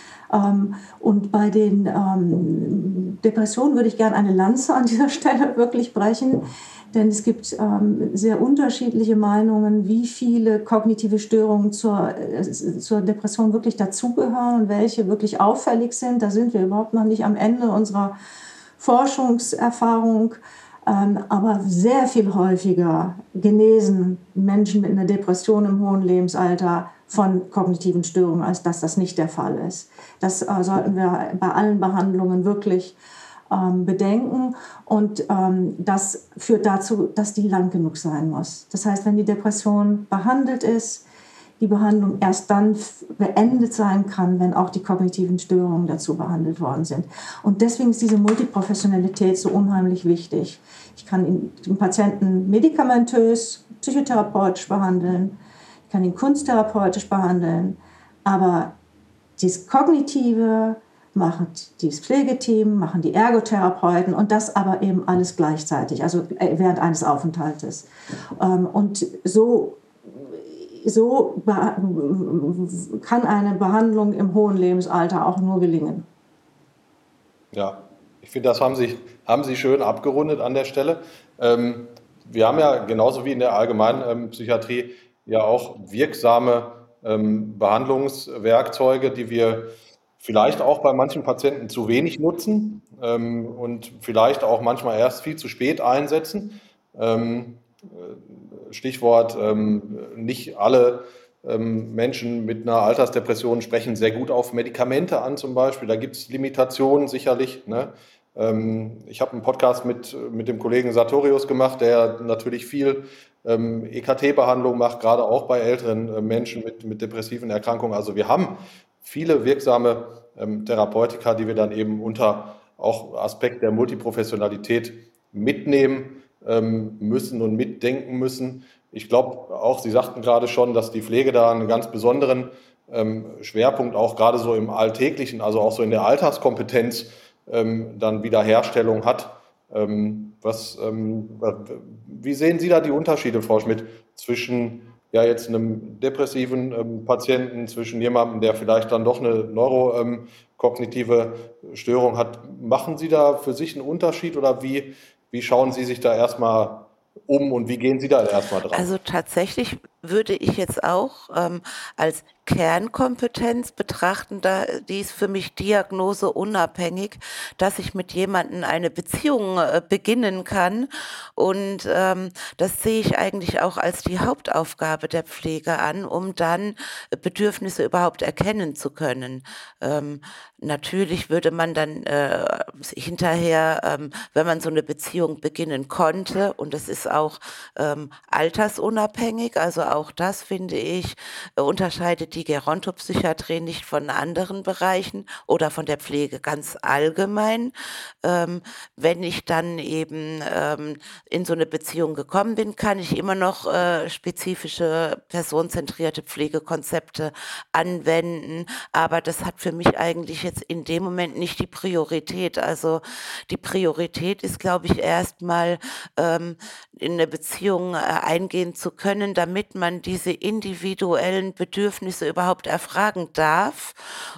Und bei den Depressionen würde ich gerne eine Lanze an dieser Stelle wirklich brechen. Denn es gibt ähm, sehr unterschiedliche Meinungen, wie viele kognitive Störungen zur, äh, zur Depression wirklich dazugehören und welche wirklich auffällig sind. Da sind wir überhaupt noch nicht am Ende unserer Forschungserfahrung. Ähm, aber sehr viel häufiger genesen Menschen mit einer Depression im hohen Lebensalter von kognitiven Störungen, als dass das nicht der Fall ist. Das äh, sollten wir bei allen Behandlungen wirklich Ähm, bedenken und ähm, das führt dazu, dass die lang genug sein muss. Das heißt, wenn die Depression behandelt ist, die Behandlung erst dann beendet sein kann, wenn auch die kognitiven Störungen dazu behandelt worden sind. Und deswegen ist diese Multiprofessionalität so unheimlich wichtig. Ich kann den Patienten medikamentös, psychotherapeutisch behandeln, ich kann ihn kunsttherapeutisch behandeln, aber das Kognitive macht dieses Pflegeteam, machen die Ergotherapeuten und das aber eben alles gleichzeitig, also während eines Aufenthaltes. Und so, so kann eine Behandlung im hohen Lebensalter auch nur gelingen. Ja, ich finde, das haben Sie, haben Sie schön abgerundet an der Stelle. Ähm, wir haben ja genauso wie in der allgemeinen ähm, Psychiatrie ja auch wirksame ähm, Behandlungswerkzeuge, die wir vielleicht auch bei manchen Patienten zu wenig nutzen ähm, und vielleicht auch manchmal erst viel zu spät einsetzen. Ähm, Stichwort, ähm, nicht alle ähm, Menschen mit einer Altersdepression sprechen sehr gut auf Medikamente an zum Beispiel. Da gibt es Limitationen sicherlich. Ne? Ähm, ich habe einen Podcast mit, mit dem Kollegen Sartorius gemacht, der natürlich viel ähm, E K T-Behandlung macht, gerade auch bei älteren äh, Menschen mit, mit depressiven Erkrankungen. Also wir haben viele wirksame ähm, Therapeutika, die wir dann eben unter auch Aspekt der Multiprofessionalität mitnehmen ähm, müssen und mitdenken müssen. Ich glaube auch, Sie sagten gerade schon, dass die Pflege da einen ganz besonderen ähm, Schwerpunkt auch gerade so im Alltäglichen, also auch so in der Alltagskompetenz ähm, dann Wiederherstellung hat. Ähm, was, ähm, wie sehen Sie da die Unterschiede, Frau Schmidt, zwischen ja jetzt einem depressiven ähm, Patienten, zwischen jemandem, der vielleicht dann doch eine neurokognitive ähm, Störung hat? Machen Sie da für sich einen Unterschied oder wie, wie schauen Sie sich da erstmal um und wie gehen Sie da erstmal dran? Also tatsächlich würde ich jetzt auch ähm, als Kernkompetenz betrachten, da die ist für mich diagnoseunabhängig, dass ich mit jemandem eine Beziehung äh, beginnen kann und ähm, das sehe ich eigentlich auch als die Hauptaufgabe der Pflege an, um dann Bedürfnisse überhaupt erkennen zu können. Ähm, natürlich würde man dann äh, hinterher, ähm, wenn man so eine Beziehung beginnen konnte, und das ist auch ähm, altersunabhängig, also auch das finde ich, äh, unterscheidet die Gerontopsychiatrie nicht von anderen Bereichen oder von der Pflege ganz allgemein. Ähm, wenn ich dann eben ähm, in so eine Beziehung gekommen bin, kann ich immer noch äh, spezifische personenzentrierte Pflegekonzepte anwenden, aber das hat für mich eigentlich jetzt in dem Moment nicht die Priorität. Also die Priorität ist, glaube ich, erstmal ähm, in eine Beziehung äh, eingehen zu können, damit man diese individuellen Bedürfnisse überhaupt erfragen darf.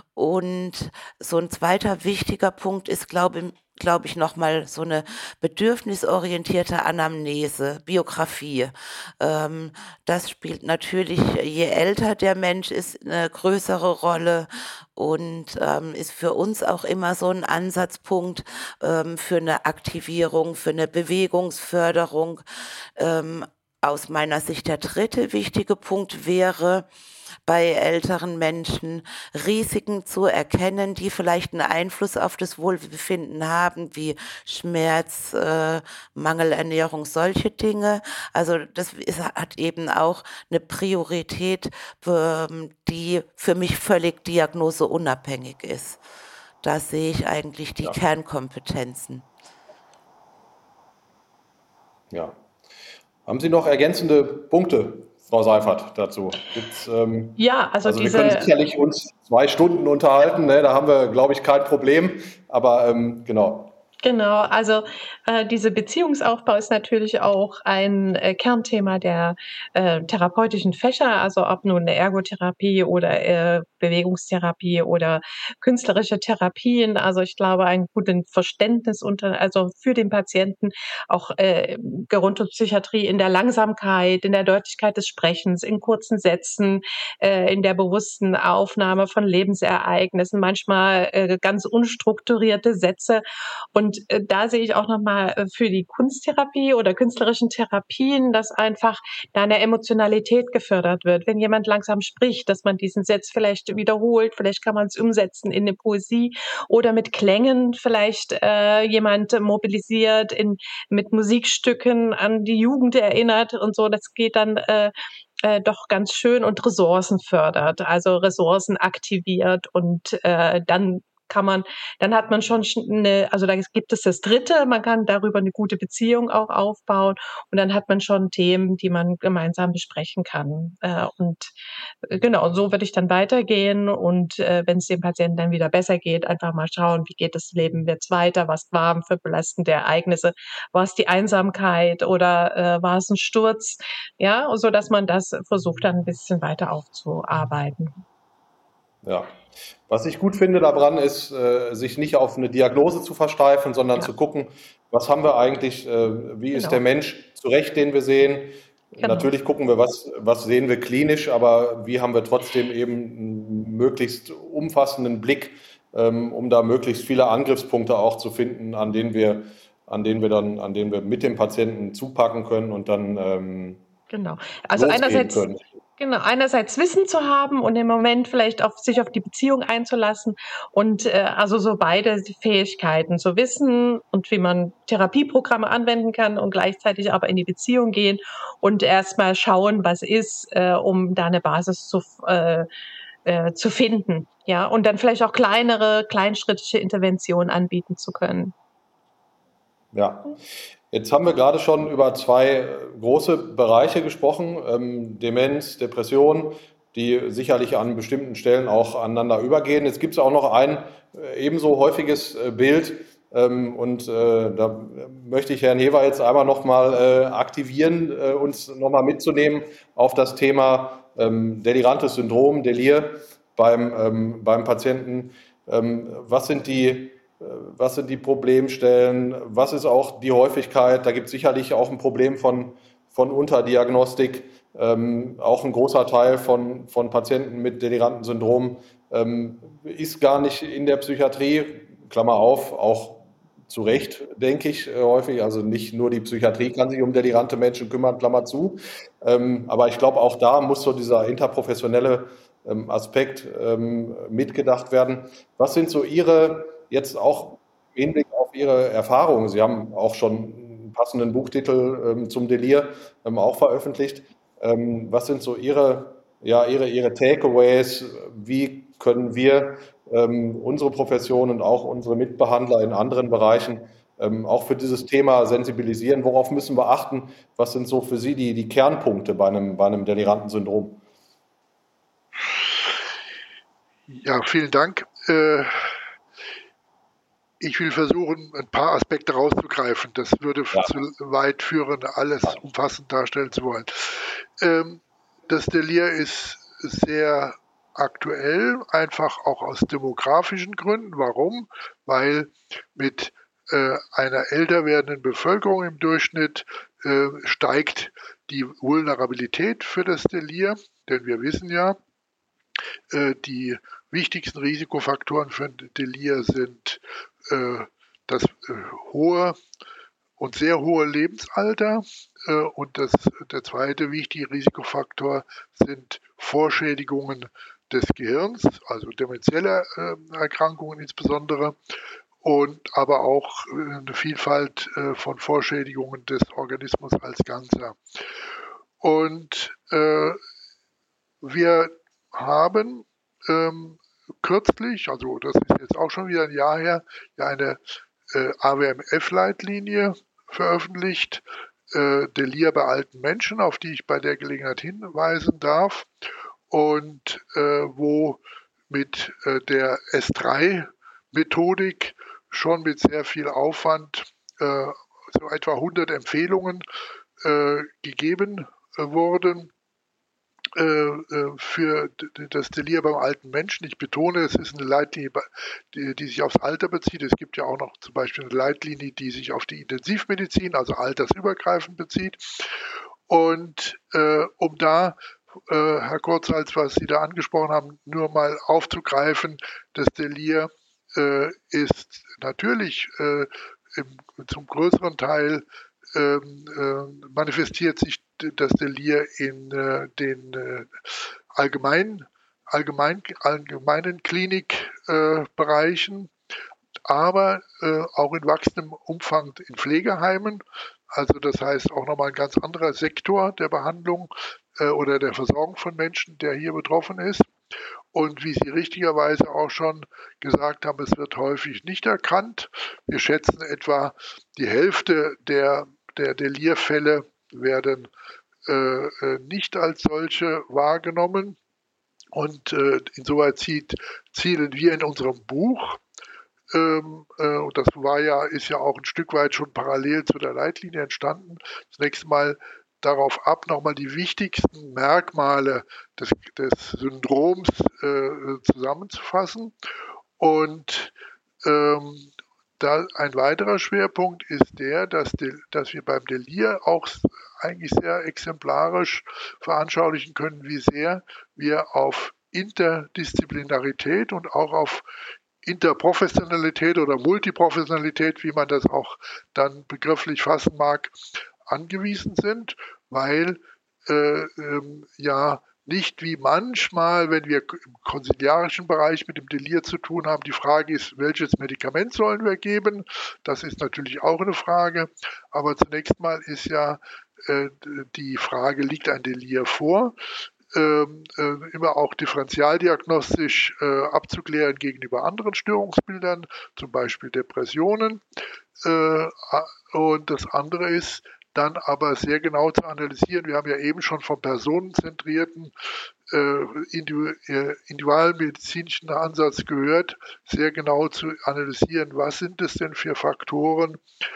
Und so ein zweiter wichtiger Punkt ist, glaube glaube ich, nochmal so eine bedürfnisorientierte Anamnese, Biografie. Ähm, das spielt natürlich, je älter der Mensch ist, eine größere Rolle und ähm, ist für uns auch immer so ein Ansatzpunkt ähm, für eine Aktivierung, für eine Bewegungsförderung. Ähm, aus meiner Sicht der dritte wichtige Punkt wäre, bei älteren Menschen, Risiken zu erkennen, die vielleicht einen Einfluss auf das Wohlbefinden haben, wie Schmerz, äh, Mangelernährung, solche Dinge. Also das ist, hat eben auch eine Priorität, ähm, die für mich völlig diagnoseunabhängig ist. Da sehe ich eigentlich die Ja. Kernkompetenzen. Ja. Haben Sie noch ergänzende Punkte, Frau Seifert, dazu? Gibt's, ähm, Ja, also, also wir diese können sicherlich uns zwei Stunden unterhalten, ne? Da haben wir, glaube ich, kein Problem. Aber ähm, genau. Genau, also äh, diese Beziehungsaufbau ist natürlich auch ein äh, Kernthema der äh, therapeutischen Fächer, also ob nun eine Ergotherapie oder äh, Bewegungstherapie oder künstlerische Therapien. Also ich glaube, ein gutes Verständnis unter, also für den Patienten auch äh, Gerontopsychiatrie in der Langsamkeit, in der Deutlichkeit des Sprechens, in kurzen Sätzen, äh, in der bewussten Aufnahme von Lebensereignissen, manchmal äh, ganz unstrukturierte Sätze. Und äh, da sehe ich auch nochmal äh, für die Kunsttherapie oder künstlerischen Therapien, dass einfach da eine Emotionalität gefördert wird. Wenn jemand langsam spricht, dass man diesen Satz vielleicht wiederholt, vielleicht kann man es umsetzen in eine Poesie oder mit Klängen vielleicht äh, jemand mobilisiert, in, mit Musikstücken an die Jugend erinnert und so. Das geht dann äh, äh, doch ganz schön und Ressourcen fördert, also Ressourcen aktiviert und äh, dann kann man, dann hat man schon eine, also da gibt es das Dritte, man kann darüber eine gute Beziehung auch aufbauen und dann hat man schon Themen, die man gemeinsam besprechen kann. Äh, und äh, genau, so würde ich dann weitergehen und äh, wenn es dem Patienten dann wieder besser geht, einfach mal schauen, wie geht das Leben jetzt weiter, was waren für belastende Ereignisse, war es die Einsamkeit oder äh, war es ein Sturz, ja, so dass man das versucht dann ein bisschen weiter aufzuarbeiten. Ja. Was ich gut finde daran ist, äh, sich nicht auf eine Diagnose zu versteifen, sondern Ja. zu gucken, was haben wir eigentlich, äh, wie ist Genau. der Mensch zurecht, den wir sehen. Genau. Natürlich gucken wir, was, was sehen wir klinisch, aber wie haben wir trotzdem eben einen möglichst umfassenden Blick, ähm, um da möglichst viele Angriffspunkte auch zu finden, an denen wir, an denen wir dann, an denen wir mit dem Patienten zupacken können und dann ähm, Genau. Also losgehen einerseits, können. genau, einerseits Wissen zu haben und im Moment vielleicht auf sich auf die Beziehung einzulassen und äh, also so beide Fähigkeiten, so Wissen und wie man Therapieprogramme anwenden kann und gleichzeitig aber in die Beziehung gehen und erstmal schauen, was ist, äh, um da eine Basis zu äh, äh, zu finden, ja, und dann vielleicht auch kleinere, kleinschrittige Interventionen anbieten zu können. Ja, jetzt haben wir gerade schon über zwei große Bereiche gesprochen, ähm, Demenz, Depression, die sicherlich an bestimmten Stellen auch aneinander übergehen. Jetzt gibt es auch noch ein äh, ebenso häufiges äh, Bild ähm, und äh, da möchte ich Herrn Hever jetzt einmal nochmal äh, aktivieren, äh, uns nochmal mitzunehmen auf das Thema ähm, delirantes Syndrom, Delir beim, ähm, beim Patienten. Ähm, was sind die Was sind die Problemstellen? Was ist auch die Häufigkeit? Da gibt es sicherlich auch ein Problem von, von Unterdiagnostik. Ähm, auch ein großer Teil von, von Patienten mit deliranten Syndrom ähm, ist gar nicht in der Psychiatrie, Klammer auf, auch zu Recht, denke ich, äh, häufig. Also nicht nur die Psychiatrie kann sich um delirante Menschen kümmern, Klammer zu. Ähm, aber ich glaube, auch da muss so dieser interprofessionelle ähm, Aspekt ähm, mitgedacht werden. Was sind so Ihre jetzt auch im Hinblick auf Ihre Erfahrungen? Sie haben auch schon einen passenden Buchtitel ähm, zum Delir ähm, auch veröffentlicht. Ähm, was sind so Ihre, ja, Ihre, Ihre Takeaways? Wie können wir ähm, unsere Profession und auch unsere Mitbehandler in anderen Bereichen ähm, auch für dieses Thema sensibilisieren? Worauf müssen wir achten? Was sind so für Sie die, die Kernpunkte bei einem, bei einem deliranten Syndrom? Ja, vielen Dank. Äh Ich will versuchen, ein paar Aspekte rauszugreifen. Das würde Ja. zu weit führen, alles umfassend darstellen zu wollen. Ähm, das Delir ist sehr aktuell, einfach auch aus demografischen Gründen. Warum? Weil mit äh, einer älter werdenden Bevölkerung im Durchschnitt äh, steigt die Vulnerabilität für das Delir, denn wir wissen ja, äh, die wichtigsten Risikofaktoren für ein Delir sind äh, das äh, hohe und sehr hohe Lebensalter. Äh, und das, der zweite wichtige Risikofaktor sind Vorschädigungen des Gehirns, also demenzielle äh, Erkrankungen insbesondere, und aber auch äh, eine Vielfalt äh, von Vorschädigungen des Organismus als Ganzer. Und äh, wir haben ähm, kürzlich, also das ist jetzt auch schon wieder ein Jahr her, ja eine äh, A W M F-Leitlinie veröffentlicht, äh, Delir bei alten Menschen, auf die ich bei der Gelegenheit hinweisen darf, und äh, wo mit äh, der S drei Methodik schon mit sehr viel Aufwand äh, so etwa hundert Empfehlungen äh, gegeben äh, wurden für das Delir beim alten Menschen. Ich betone, es ist eine Leitlinie, die, die sich aufs Alter bezieht. Es gibt ja auch noch zum Beispiel eine Leitlinie, die sich auf die Intensivmedizin, also altersübergreifend bezieht. Und äh, um da, äh, Herr Kurzhals, was Sie da angesprochen haben, nur mal aufzugreifen, das Delir äh, ist natürlich äh, im, zum größeren Teil ähm, äh, manifestiert sich das Delir in äh, den äh, allgemein, allgemein, allgemeinen Klinikbereichen, äh, aber äh, auch in wachsendem Umfang in Pflegeheimen. Also das heißt auch nochmal ein ganz anderer Sektor der Behandlung äh, oder der Versorgung von Menschen, der hier betroffen ist. Und wie Sie richtigerweise auch schon gesagt haben, es wird häufig nicht erkannt. Wir schätzen etwa die Hälfte der, der Delirfälle werden äh, nicht als solche wahrgenommen. Und äh, insoweit zieht, zielen wir in unserem Buch, ähm, äh, und das war ja, ist ja auch ein Stück weit schon parallel zu der Leitlinie entstanden, zunächst mal darauf ab, nochmal die wichtigsten Merkmale des, des Syndroms äh, zusammenzufassen. Und ähm, da ein weiterer Schwerpunkt ist der, dass, de, dass wir beim Delir auch eigentlich sehr exemplarisch veranschaulichen können, wie sehr wir auf Interdisziplinarität und auch auf Interprofessionalität oder Multiprofessionalität, wie man das auch dann begrifflich fassen mag, angewiesen sind, weil äh, ähm, ja nicht wie manchmal, wenn wir im konsiliarischen Bereich mit dem Delir zu tun haben, die Frage ist, welches Medikament sollen wir geben? Das ist natürlich auch eine Frage, aber zunächst mal ist ja äh, die Frage, liegt ein Delir vor? Ähm, äh, immer auch differentialdiagnostisch äh, abzuklären gegenüber anderen Störungsbildern, zum Beispiel Depressionen. Äh, und das andere ist, dann aber sehr genau zu analysieren. Wir haben ja eben schon vom personenzentrierten äh, individualmedizinischen Ansatz gehört, sehr genau zu analysieren, was sind es denn für Faktoren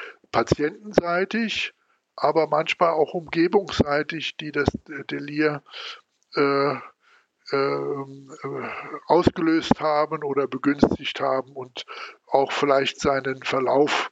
patientenseitig, aber manchmal auch umgebungsseitig, die das Delir äh, äh, ausgelöst haben oder begünstigt haben und auch vielleicht seinen Verlauf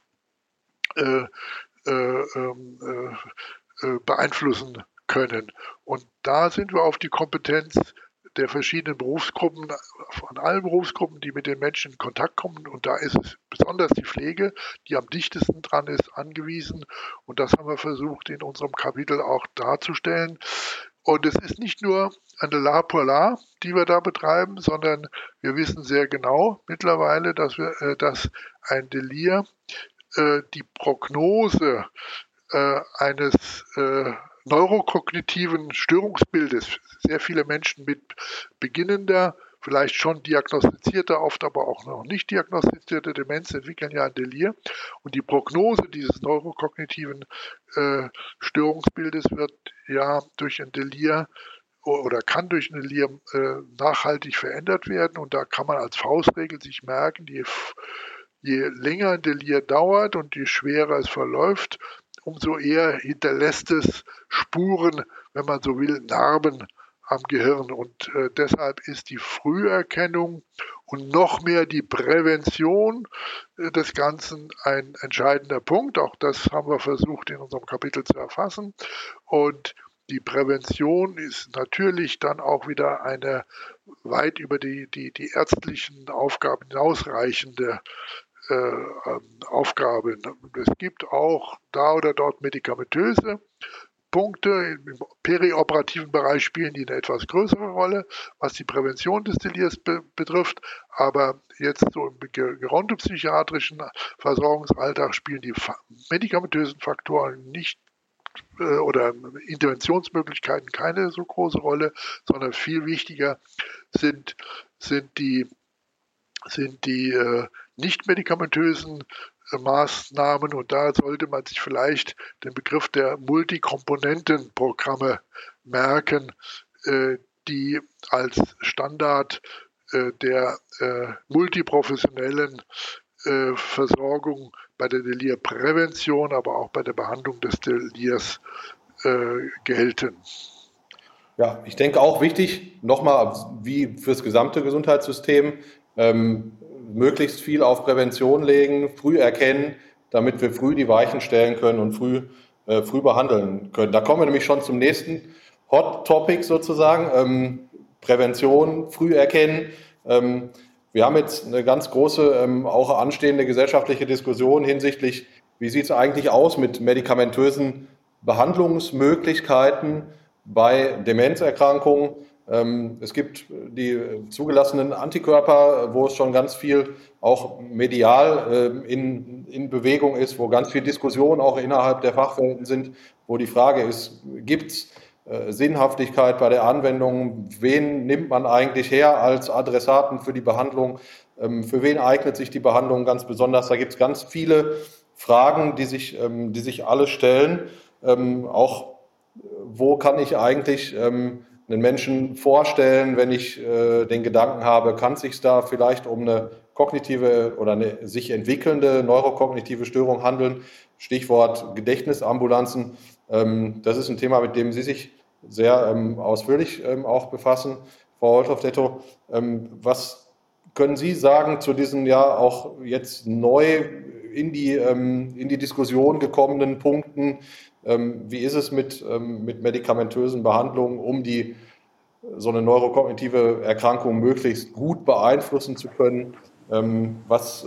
äh, Äh, äh, beeinflussen können. Und da sind wir auf die Kompetenz der verschiedenen Berufsgruppen, von allen Berufsgruppen, die mit den Menschen in Kontakt kommen. Und da ist es besonders die Pflege, die am dichtesten dran ist, angewiesen. Und das haben wir versucht, in unserem Kapitel auch darzustellen. Und es ist nicht nur eine La pour La, die wir da betreiben, sondern wir wissen sehr genau mittlerweile, dass wir, äh, dass ein Delir die Prognose äh, eines äh, neurokognitiven Störungsbildes, sehr viele Menschen mit beginnender, vielleicht schon diagnostizierter, oft aber auch noch nicht diagnostizierter Demenz entwickeln ja ein Delir. Und die Prognose dieses neurokognitiven äh, Störungsbildes wird ja durch ein Delir oder kann durch ein Delir äh, nachhaltig verändert werden. Und da kann man als Faustregel sich merken, die Je länger ein Delir dauert und je schwerer es verläuft, umso eher hinterlässt es Spuren, wenn man so will, Narben am Gehirn. Und äh, deshalb ist die Früherkennung und noch mehr die Prävention äh, des Ganzen ein entscheidender Punkt. Auch das haben wir versucht in unserem Kapitel zu erfassen. Und die Prävention ist natürlich dann auch wieder eine weit über die, die, die ärztlichen Aufgaben hinausreichende äh, Aufgabe. Es gibt auch da oder dort medikamentöse Punkte. Im perioperativen Bereich spielen die eine etwas größere Rolle, was die Prävention des Delirs be betrifft. Aber jetzt so im gerontopsychiatrischen Versorgungsalltag spielen die medikamentösen Faktoren nicht äh, oder Interventionsmöglichkeiten keine so große Rolle, sondern viel wichtiger sind, sind die, sind die äh, nicht medikamentösen Maßnahmen, und da sollte man sich vielleicht den Begriff der Multikomponentenprogramme merken, äh, die als Standard äh, der äh, multiprofessionellen äh, Versorgung bei der Delirprävention, aber auch bei der Behandlung des Delirs äh, gelten. Ja, ich denke auch wichtig, nochmal wie fürs gesamte Gesundheitssystem, ähm, möglichst viel auf Prävention legen, früh erkennen, damit wir früh die Weichen stellen können und früh, äh, früh behandeln können. Da kommen wir nämlich schon zum nächsten Hot Topic sozusagen, ähm, Prävention, früh erkennen. Ähm, wir haben jetzt eine ganz große, ähm, auch anstehende gesellschaftliche Diskussion hinsichtlich, wie sieht es eigentlich aus mit medikamentösen Behandlungsmöglichkeiten bei Demenzerkrankungen. Es gibt die zugelassenen Antikörper, wo es schon ganz viel auch medial in, in Bewegung ist, wo ganz viel Diskussion auch innerhalb der Fachwelten sind, wo die Frage ist, gibt es Sinnhaftigkeit bei der Anwendung? Wen nimmt man eigentlich her als Adressaten für die Behandlung? Für wen eignet sich die Behandlung ganz besonders? Da gibt es ganz viele Fragen, die sich, die sich alle stellen. Auch wo kann ich eigentlich einen Menschen vorstellen, wenn ich äh, den Gedanken habe, kann es sich da vielleicht um eine kognitive oder eine sich entwickelnde neurokognitive Störung handeln? Stichwort Gedächtnisambulanzen. Ähm, das ist ein Thema, mit dem Sie sich sehr ähm, ausführlich ähm, auch befassen, Frau Holthoff-Detto. Ähm, was können Sie sagen zu diesen ja auch jetzt neu in die, ähm, in die Diskussion gekommenen Punkten? Wie ist es mit, mit medikamentösen Behandlungen, um die, so eine neurokognitive Erkrankung möglichst gut beeinflussen zu können? Was,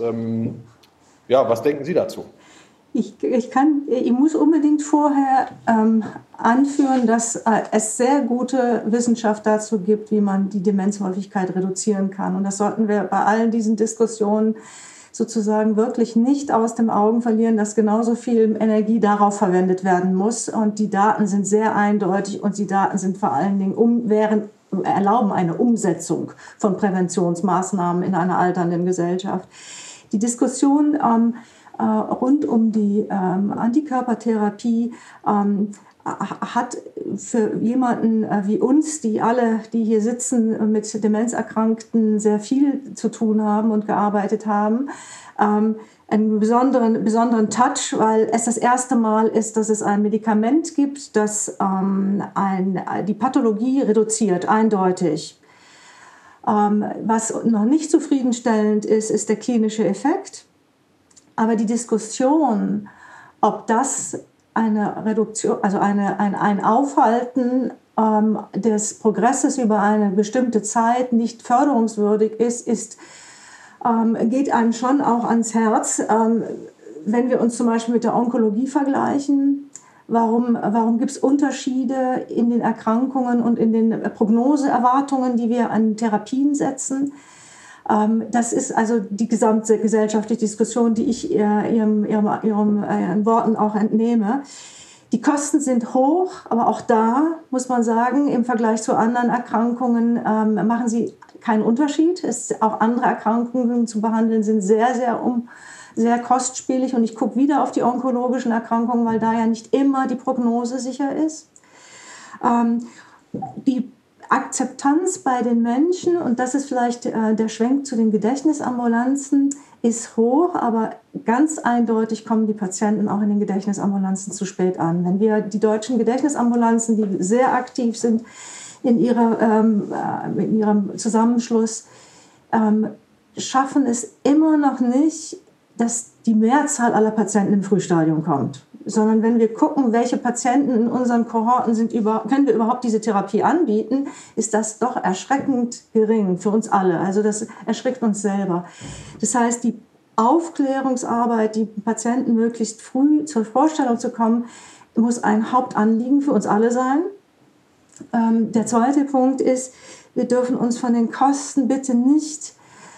ja, was denken Sie dazu? Ich, ich, kann, ich muss unbedingt vorher ähm, anführen, dass äh, es sehr gute Wissenschaft dazu gibt, wie man die Demenzhäufigkeit reduzieren kann. Und das sollten wir bei all diesen Diskussionen sozusagen wirklich nicht aus den Augen verlieren, dass genauso viel Energie darauf verwendet werden muss. Und die Daten sind sehr eindeutig und die Daten sind vor allen Dingen um, wären, erlauben eine Umsetzung von Präventionsmaßnahmen in einer alternden Gesellschaft. Die Diskussion ähm, äh, rund um die ähm, Antikörpertherapie ähm, hat für jemanden wie uns, die alle, die hier sitzen, mit Demenzerkrankten sehr viel zu tun haben und gearbeitet haben, einen besonderen, besonderen Touch, weil es das erste Mal ist, dass es ein Medikament gibt, das ein, die Pathologie reduziert, eindeutig. Was noch nicht zufriedenstellend ist, ist der klinische Effekt. Aber die Diskussion, ob das eine Reduktion, also eine, ein, ein Aufhalten ähm, des Progresses über eine bestimmte Zeit nicht förderungswürdig ist, ist ähm, geht einem schon auch ans Herz. Ähm, wenn wir uns zum Beispiel mit der Onkologie vergleichen, warum, warum gibt es Unterschiede in den Erkrankungen und in den Prognoseerwartungen, die wir an Therapien setzen? Das ist also die gesamte gesellschaftliche Diskussion, die ich ihrem, ihrem, ihrem, ihren Worten auch entnehme. Die Kosten sind hoch, aber auch da muss man sagen, im Vergleich zu anderen Erkrankungen ähm, machen sie keinen Unterschied. Es, auch andere Erkrankungen zu behandeln sind sehr, sehr, um, sehr kostspielig. Und ich gucke wieder auf die onkologischen Erkrankungen, weil da ja nicht immer die Prognose sicher ist. Ähm, die Akzeptanz bei den Menschen, und das ist vielleicht äh, der Schwenk zu den Gedächtnisambulanzen, ist hoch, aber ganz eindeutig kommen die Patienten auch in den Gedächtnisambulanzen zu spät an. Wenn wir die deutschen Gedächtnisambulanzen, die sehr aktiv sind in, ihrer, ähm, äh, in ihrem Zusammenschluss, ähm, schaffen es immer noch nicht, dass die Mehrzahl aller Patienten im Frühstadium kommt. Sondern wenn wir gucken, welche Patienten in unseren Kohorten sind, über, können wir überhaupt diese Therapie anbieten, ist das doch erschreckend gering für uns alle. Also das erschreckt uns selber. Das heißt, die Aufklärungsarbeit, die Patienten möglichst früh zur Vorstellung zu kommen, muss ein Hauptanliegen für uns alle sein. Ähm, der zweite Punkt ist, wir dürfen uns von den Kosten bitte nicht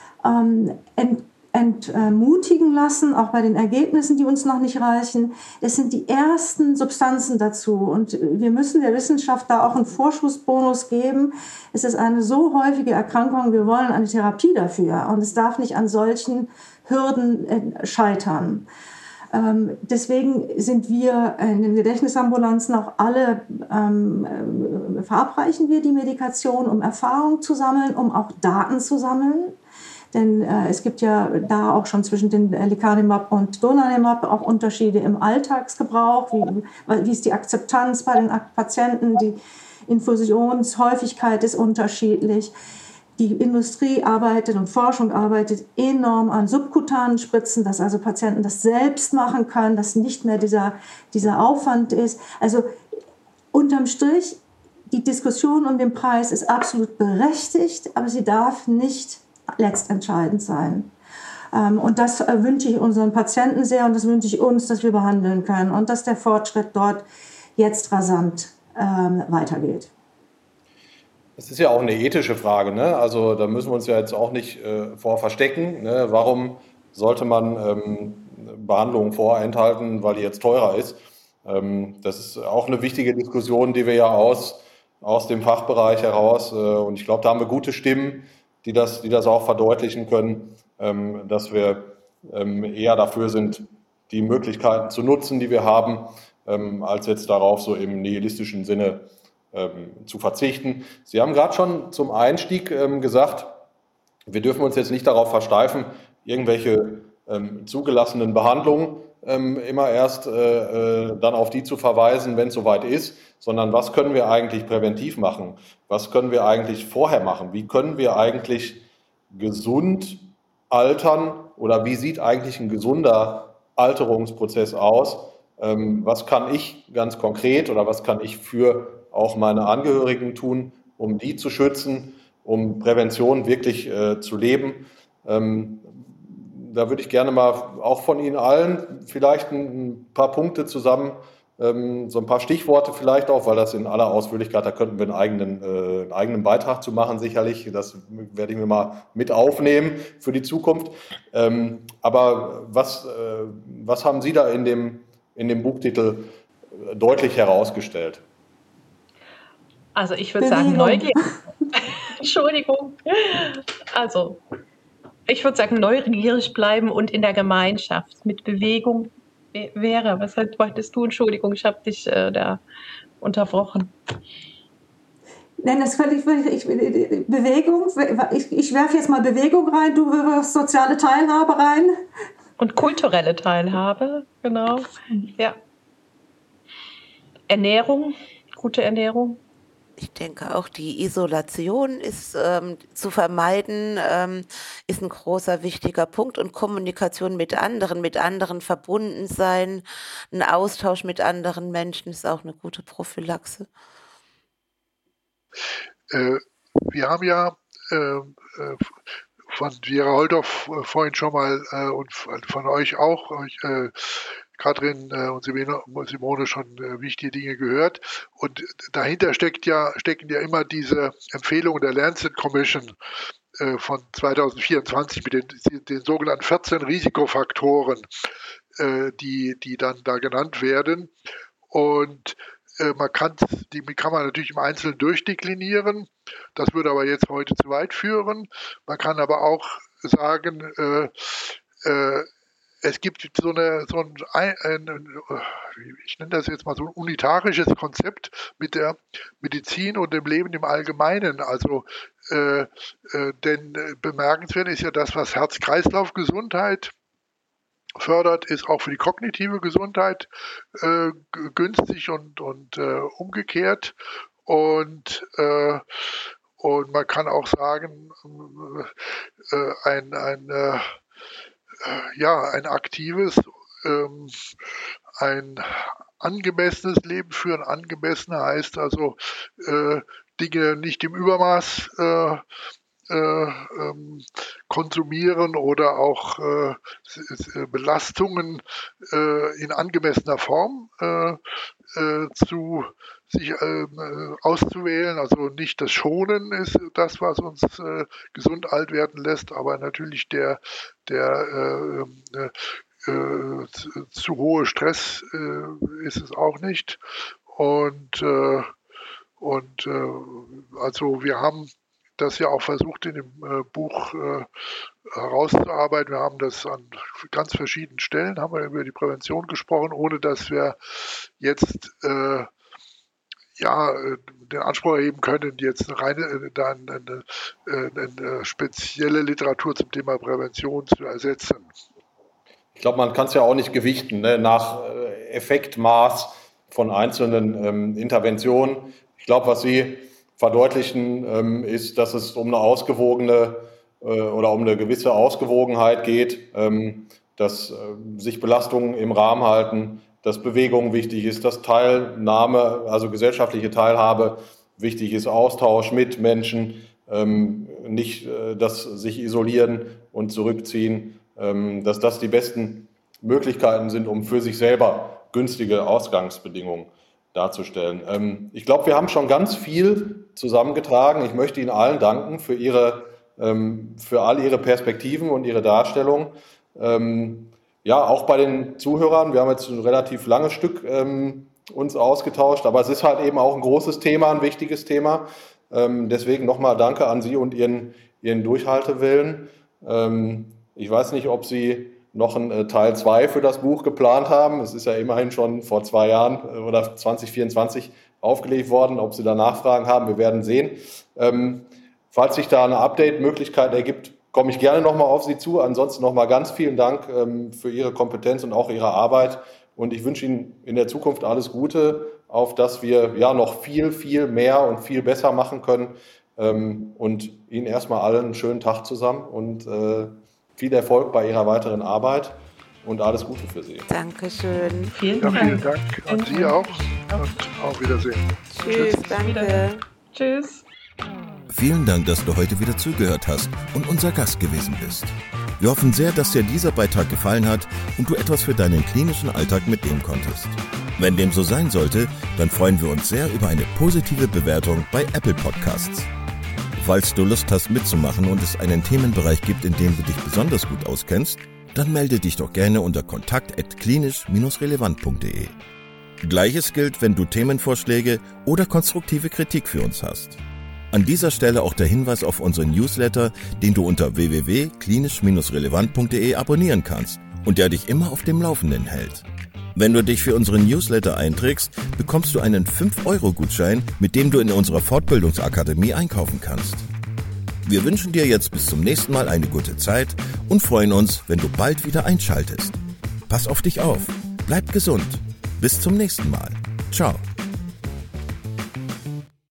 ähm, ent, entmutigen lassen, auch bei den Ergebnissen, die uns noch nicht reichen. Es sind die ersten Substanzen dazu und wir müssen der Wissenschaft da auch einen Vorschussbonus geben. Es ist eine so häufige Erkrankung, wir wollen eine Therapie dafür und es darf nicht an solchen Hürden scheitern. Ähm, deswegen sind wir in den Gedächtnisambulanzen auch alle, ähm, äh, verabreichen wir die Medikation, um Erfahrung zu sammeln, um auch Daten zu sammeln. Denn äh, es gibt ja da auch schon zwischen den Lecanemab und Donanemab auch Unterschiede im Alltagsgebrauch. Wie, wie ist die Akzeptanz bei den Patienten? Die Infusionshäufigkeit ist unterschiedlich. Die Industrie arbeitet und Forschung arbeitet enorm an subkutanen Spritzen, dass also Patienten das selbst machen können, dass nicht mehr dieser, dieser Aufwand ist. Also unterm Strich, die Diskussion um den Preis ist absolut berechtigt, aber sie darf nicht letztentscheidend sein. Und das wünsche ich unseren Patienten sehr und das wünsche ich uns, dass wir behandeln können und dass der Fortschritt dort jetzt rasant ähm, weitergeht. Es ist ja auch eine ethische Frage, ne? Also da müssen wir uns ja jetzt auch nicht äh, vor verstecken. Ne? Warum sollte man ähm, Behandlungen vorenthalten, weil die jetzt teurer ist? Ähm, das ist auch eine wichtige Diskussion, die wir ja aus, aus dem Fachbereich heraus, äh, und ich glaube, da haben wir gute Stimmen, die das, die das auch verdeutlichen können, ähm, dass wir ähm, eher dafür sind, die Möglichkeiten zu nutzen, die wir haben, ähm, als jetzt darauf so im nihilistischen Sinne Ähm, zu verzichten. Sie haben gerade schon zum Einstieg ähm, gesagt, wir dürfen uns jetzt nicht darauf versteifen, irgendwelche ähm, zugelassenen Behandlungen ähm, immer erst äh, äh, dann auf die zu verweisen, wenn es soweit ist, sondern was können wir eigentlich präventiv machen? Was können wir eigentlich vorher machen? Wie können wir eigentlich gesund altern oder wie sieht eigentlich ein gesunder Alterungsprozess aus? Ähm, was kann ich ganz konkret oder was kann ich für auch meine Angehörigen tun, um die zu schützen, um Prävention wirklich äh, zu leben? Ähm, da würde ich gerne mal auch von Ihnen allen vielleicht ein, ein paar Punkte zusammen, ähm, so ein paar Stichworte vielleicht auch, weil das in aller Ausführlichkeit, da könnten wir einen eigenen, äh, einen eigenen Beitrag zu machen, sicherlich. Das werde ich mir mal mit aufnehmen für die Zukunft. Ähm, aber was, äh, was haben Sie da in dem, in dem Buchtitel deutlich herausgestellt? Also ich würde sagen Neugier. Entschuldigung. Also ich würde sagen neugierig bleiben und in der Gemeinschaft mit Bewegung. Vera, was wolltest du? Entschuldigung, ich habe dich äh, da unterbrochen. Nein, das völlig, ich, Bewegung, ich, ich werfe jetzt mal Bewegung rein, du wirfst soziale Teilhabe rein. Und kulturelle Teilhabe, genau. Ja. Ernährung, gute Ernährung. Ich denke auch, die Isolation ist ähm, zu vermeiden, ähm, ist ein großer, wichtiger Punkt. Und Kommunikation mit anderen, mit anderen verbunden sein, ein Austausch mit anderen Menschen ist auch eine gute Prophylaxe. Äh, wir haben ja äh, von Vera Holdorf vorhin schon mal äh, und von euch auch, euch, äh, Katrin äh, und Simone schon äh, wichtige Dinge gehört. Und dahinter steckt ja, stecken ja immer diese Empfehlungen der Lancet Commission äh, von zwanzig vierundzwanzig mit den, den sogenannten vierzehn Risikofaktoren, äh, die, die dann da genannt werden. Und äh, man kann, die kann man natürlich im Einzelnen durchdeklinieren. Das würde aber jetzt heute zu weit führen. Man kann aber auch sagen, äh, äh, es gibt so, eine, so ein, ein, ich nenne das jetzt mal so ein unitarisches Konzept mit der Medizin und dem Leben im Allgemeinen. Also, äh, äh, denn bemerkenswert ist ja das, was Herz-Kreislauf-Gesundheit fördert, ist auch für die kognitive Gesundheit äh, günstig und, und äh, umgekehrt. Und, äh, und man kann auch sagen, äh, ein, ein äh, ja, ein aktives, ähm, ein angemessenes Leben führen. Angemessen heißt also, äh, Dinge nicht im Übermaß äh, äh, ähm, konsumieren oder auch äh, Belastungen äh, in angemessener Form äh, äh, zu sich äh, auszuwählen. Also nicht das Schonen ist das, was uns äh, gesund alt werden lässt, aber natürlich der, der äh, äh, zu, zu hohe Stress äh, ist es auch nicht. Und, äh, und äh, also wir haben das ja auch versucht in dem äh, Buch äh, herauszuarbeiten. Wir haben das an ganz verschiedenen Stellen, haben wir über die Prävention gesprochen, ohne dass wir jetzt äh, ja, den Anspruch erheben können, jetzt eine reine, dann eine, eine, eine spezielle Literatur zum Thema Prävention zu ersetzen. Ich glaube, man kann es ja auch nicht gewichten, ne, nach Effektmaß von einzelnen ähm, Interventionen. Ich glaube, was Sie verdeutlichen, ähm, ist, dass es um eine ausgewogene äh, oder um eine gewisse Ausgewogenheit geht, ähm, dass äh, sich Belastungen im Rahmen halten, dass Bewegung wichtig ist, dass Teilnahme, also gesellschaftliche Teilhabe wichtig ist, Austausch mit Menschen, ähm, nicht äh, das sich isolieren und zurückziehen, ähm, dass das die besten Möglichkeiten sind, um für sich selber günstige Ausgangsbedingungen darzustellen. Ähm, ich glaube, wir haben schon ganz viel zusammengetragen. Ich möchte Ihnen allen danken für Ihre, ähm, für all Ihre Perspektiven und Ihre Darstellung. Ähm, Ja, auch bei den Zuhörern. Wir haben jetzt ein relativ langes Stück ähm, uns ausgetauscht, aber es ist halt eben auch ein großes Thema, ein wichtiges Thema. Ähm, deswegen nochmal Danke an Sie und Ihren, Ihren Durchhaltewillen. Ähm, ich weiß nicht, ob Sie noch einen äh, Teil zwei für das Buch geplant haben. Es ist ja immerhin schon vor zwei Jahren äh, oder zwanzig vierundzwanzig aufgelegt worden. Ob Sie da Nachfragen haben, wir werden sehen. Ähm, falls sich da eine Update-Möglichkeit ergibt, komme ich gerne nochmal auf Sie zu. Ansonsten nochmal ganz vielen Dank ähm, für Ihre Kompetenz und auch Ihre Arbeit. Und ich wünsche Ihnen in der Zukunft alles Gute, auf dass wir ja noch viel, viel mehr und viel besser machen können. Ähm, und Ihnen erstmal allen einen schönen Tag zusammen und äh, viel Erfolg bei Ihrer weiteren Arbeit und alles Gute für Sie. Dankeschön. Vielen Dank. Ja, vielen Dank an Sie auch und auf Wiedersehen. Tschüss, danke. Tschüss. Vielen Dank, dass du heute wieder zugehört hast und unser Gast gewesen bist. Wir hoffen sehr, dass dir dieser Beitrag gefallen hat und du etwas für deinen klinischen Alltag mitnehmen konntest. Wenn dem so sein sollte, dann freuen wir uns sehr über eine positive Bewertung bei Apple Podcasts. Falls du Lust hast mitzumachen und es einen Themenbereich gibt, in dem du dich besonders gut auskennst, dann melde dich doch gerne unter kontakt at klinisch relevant punkt de. Gleiches gilt, wenn du Themenvorschläge oder konstruktive Kritik für uns hast. An dieser Stelle auch der Hinweis auf unseren Newsletter, den du unter w w w punkt klinisch relevant punkt de abonnieren kannst und der dich immer auf dem Laufenden hält. Wenn du dich für unseren Newsletter einträgst, bekommst du einen fünf Euro Gutschein, mit dem du in unserer Fortbildungsakademie einkaufen kannst. Wir wünschen dir jetzt bis zum nächsten Mal eine gute Zeit und freuen uns, wenn du bald wieder einschaltest. Pass auf dich auf, bleib gesund. Bis zum nächsten Mal. Ciao.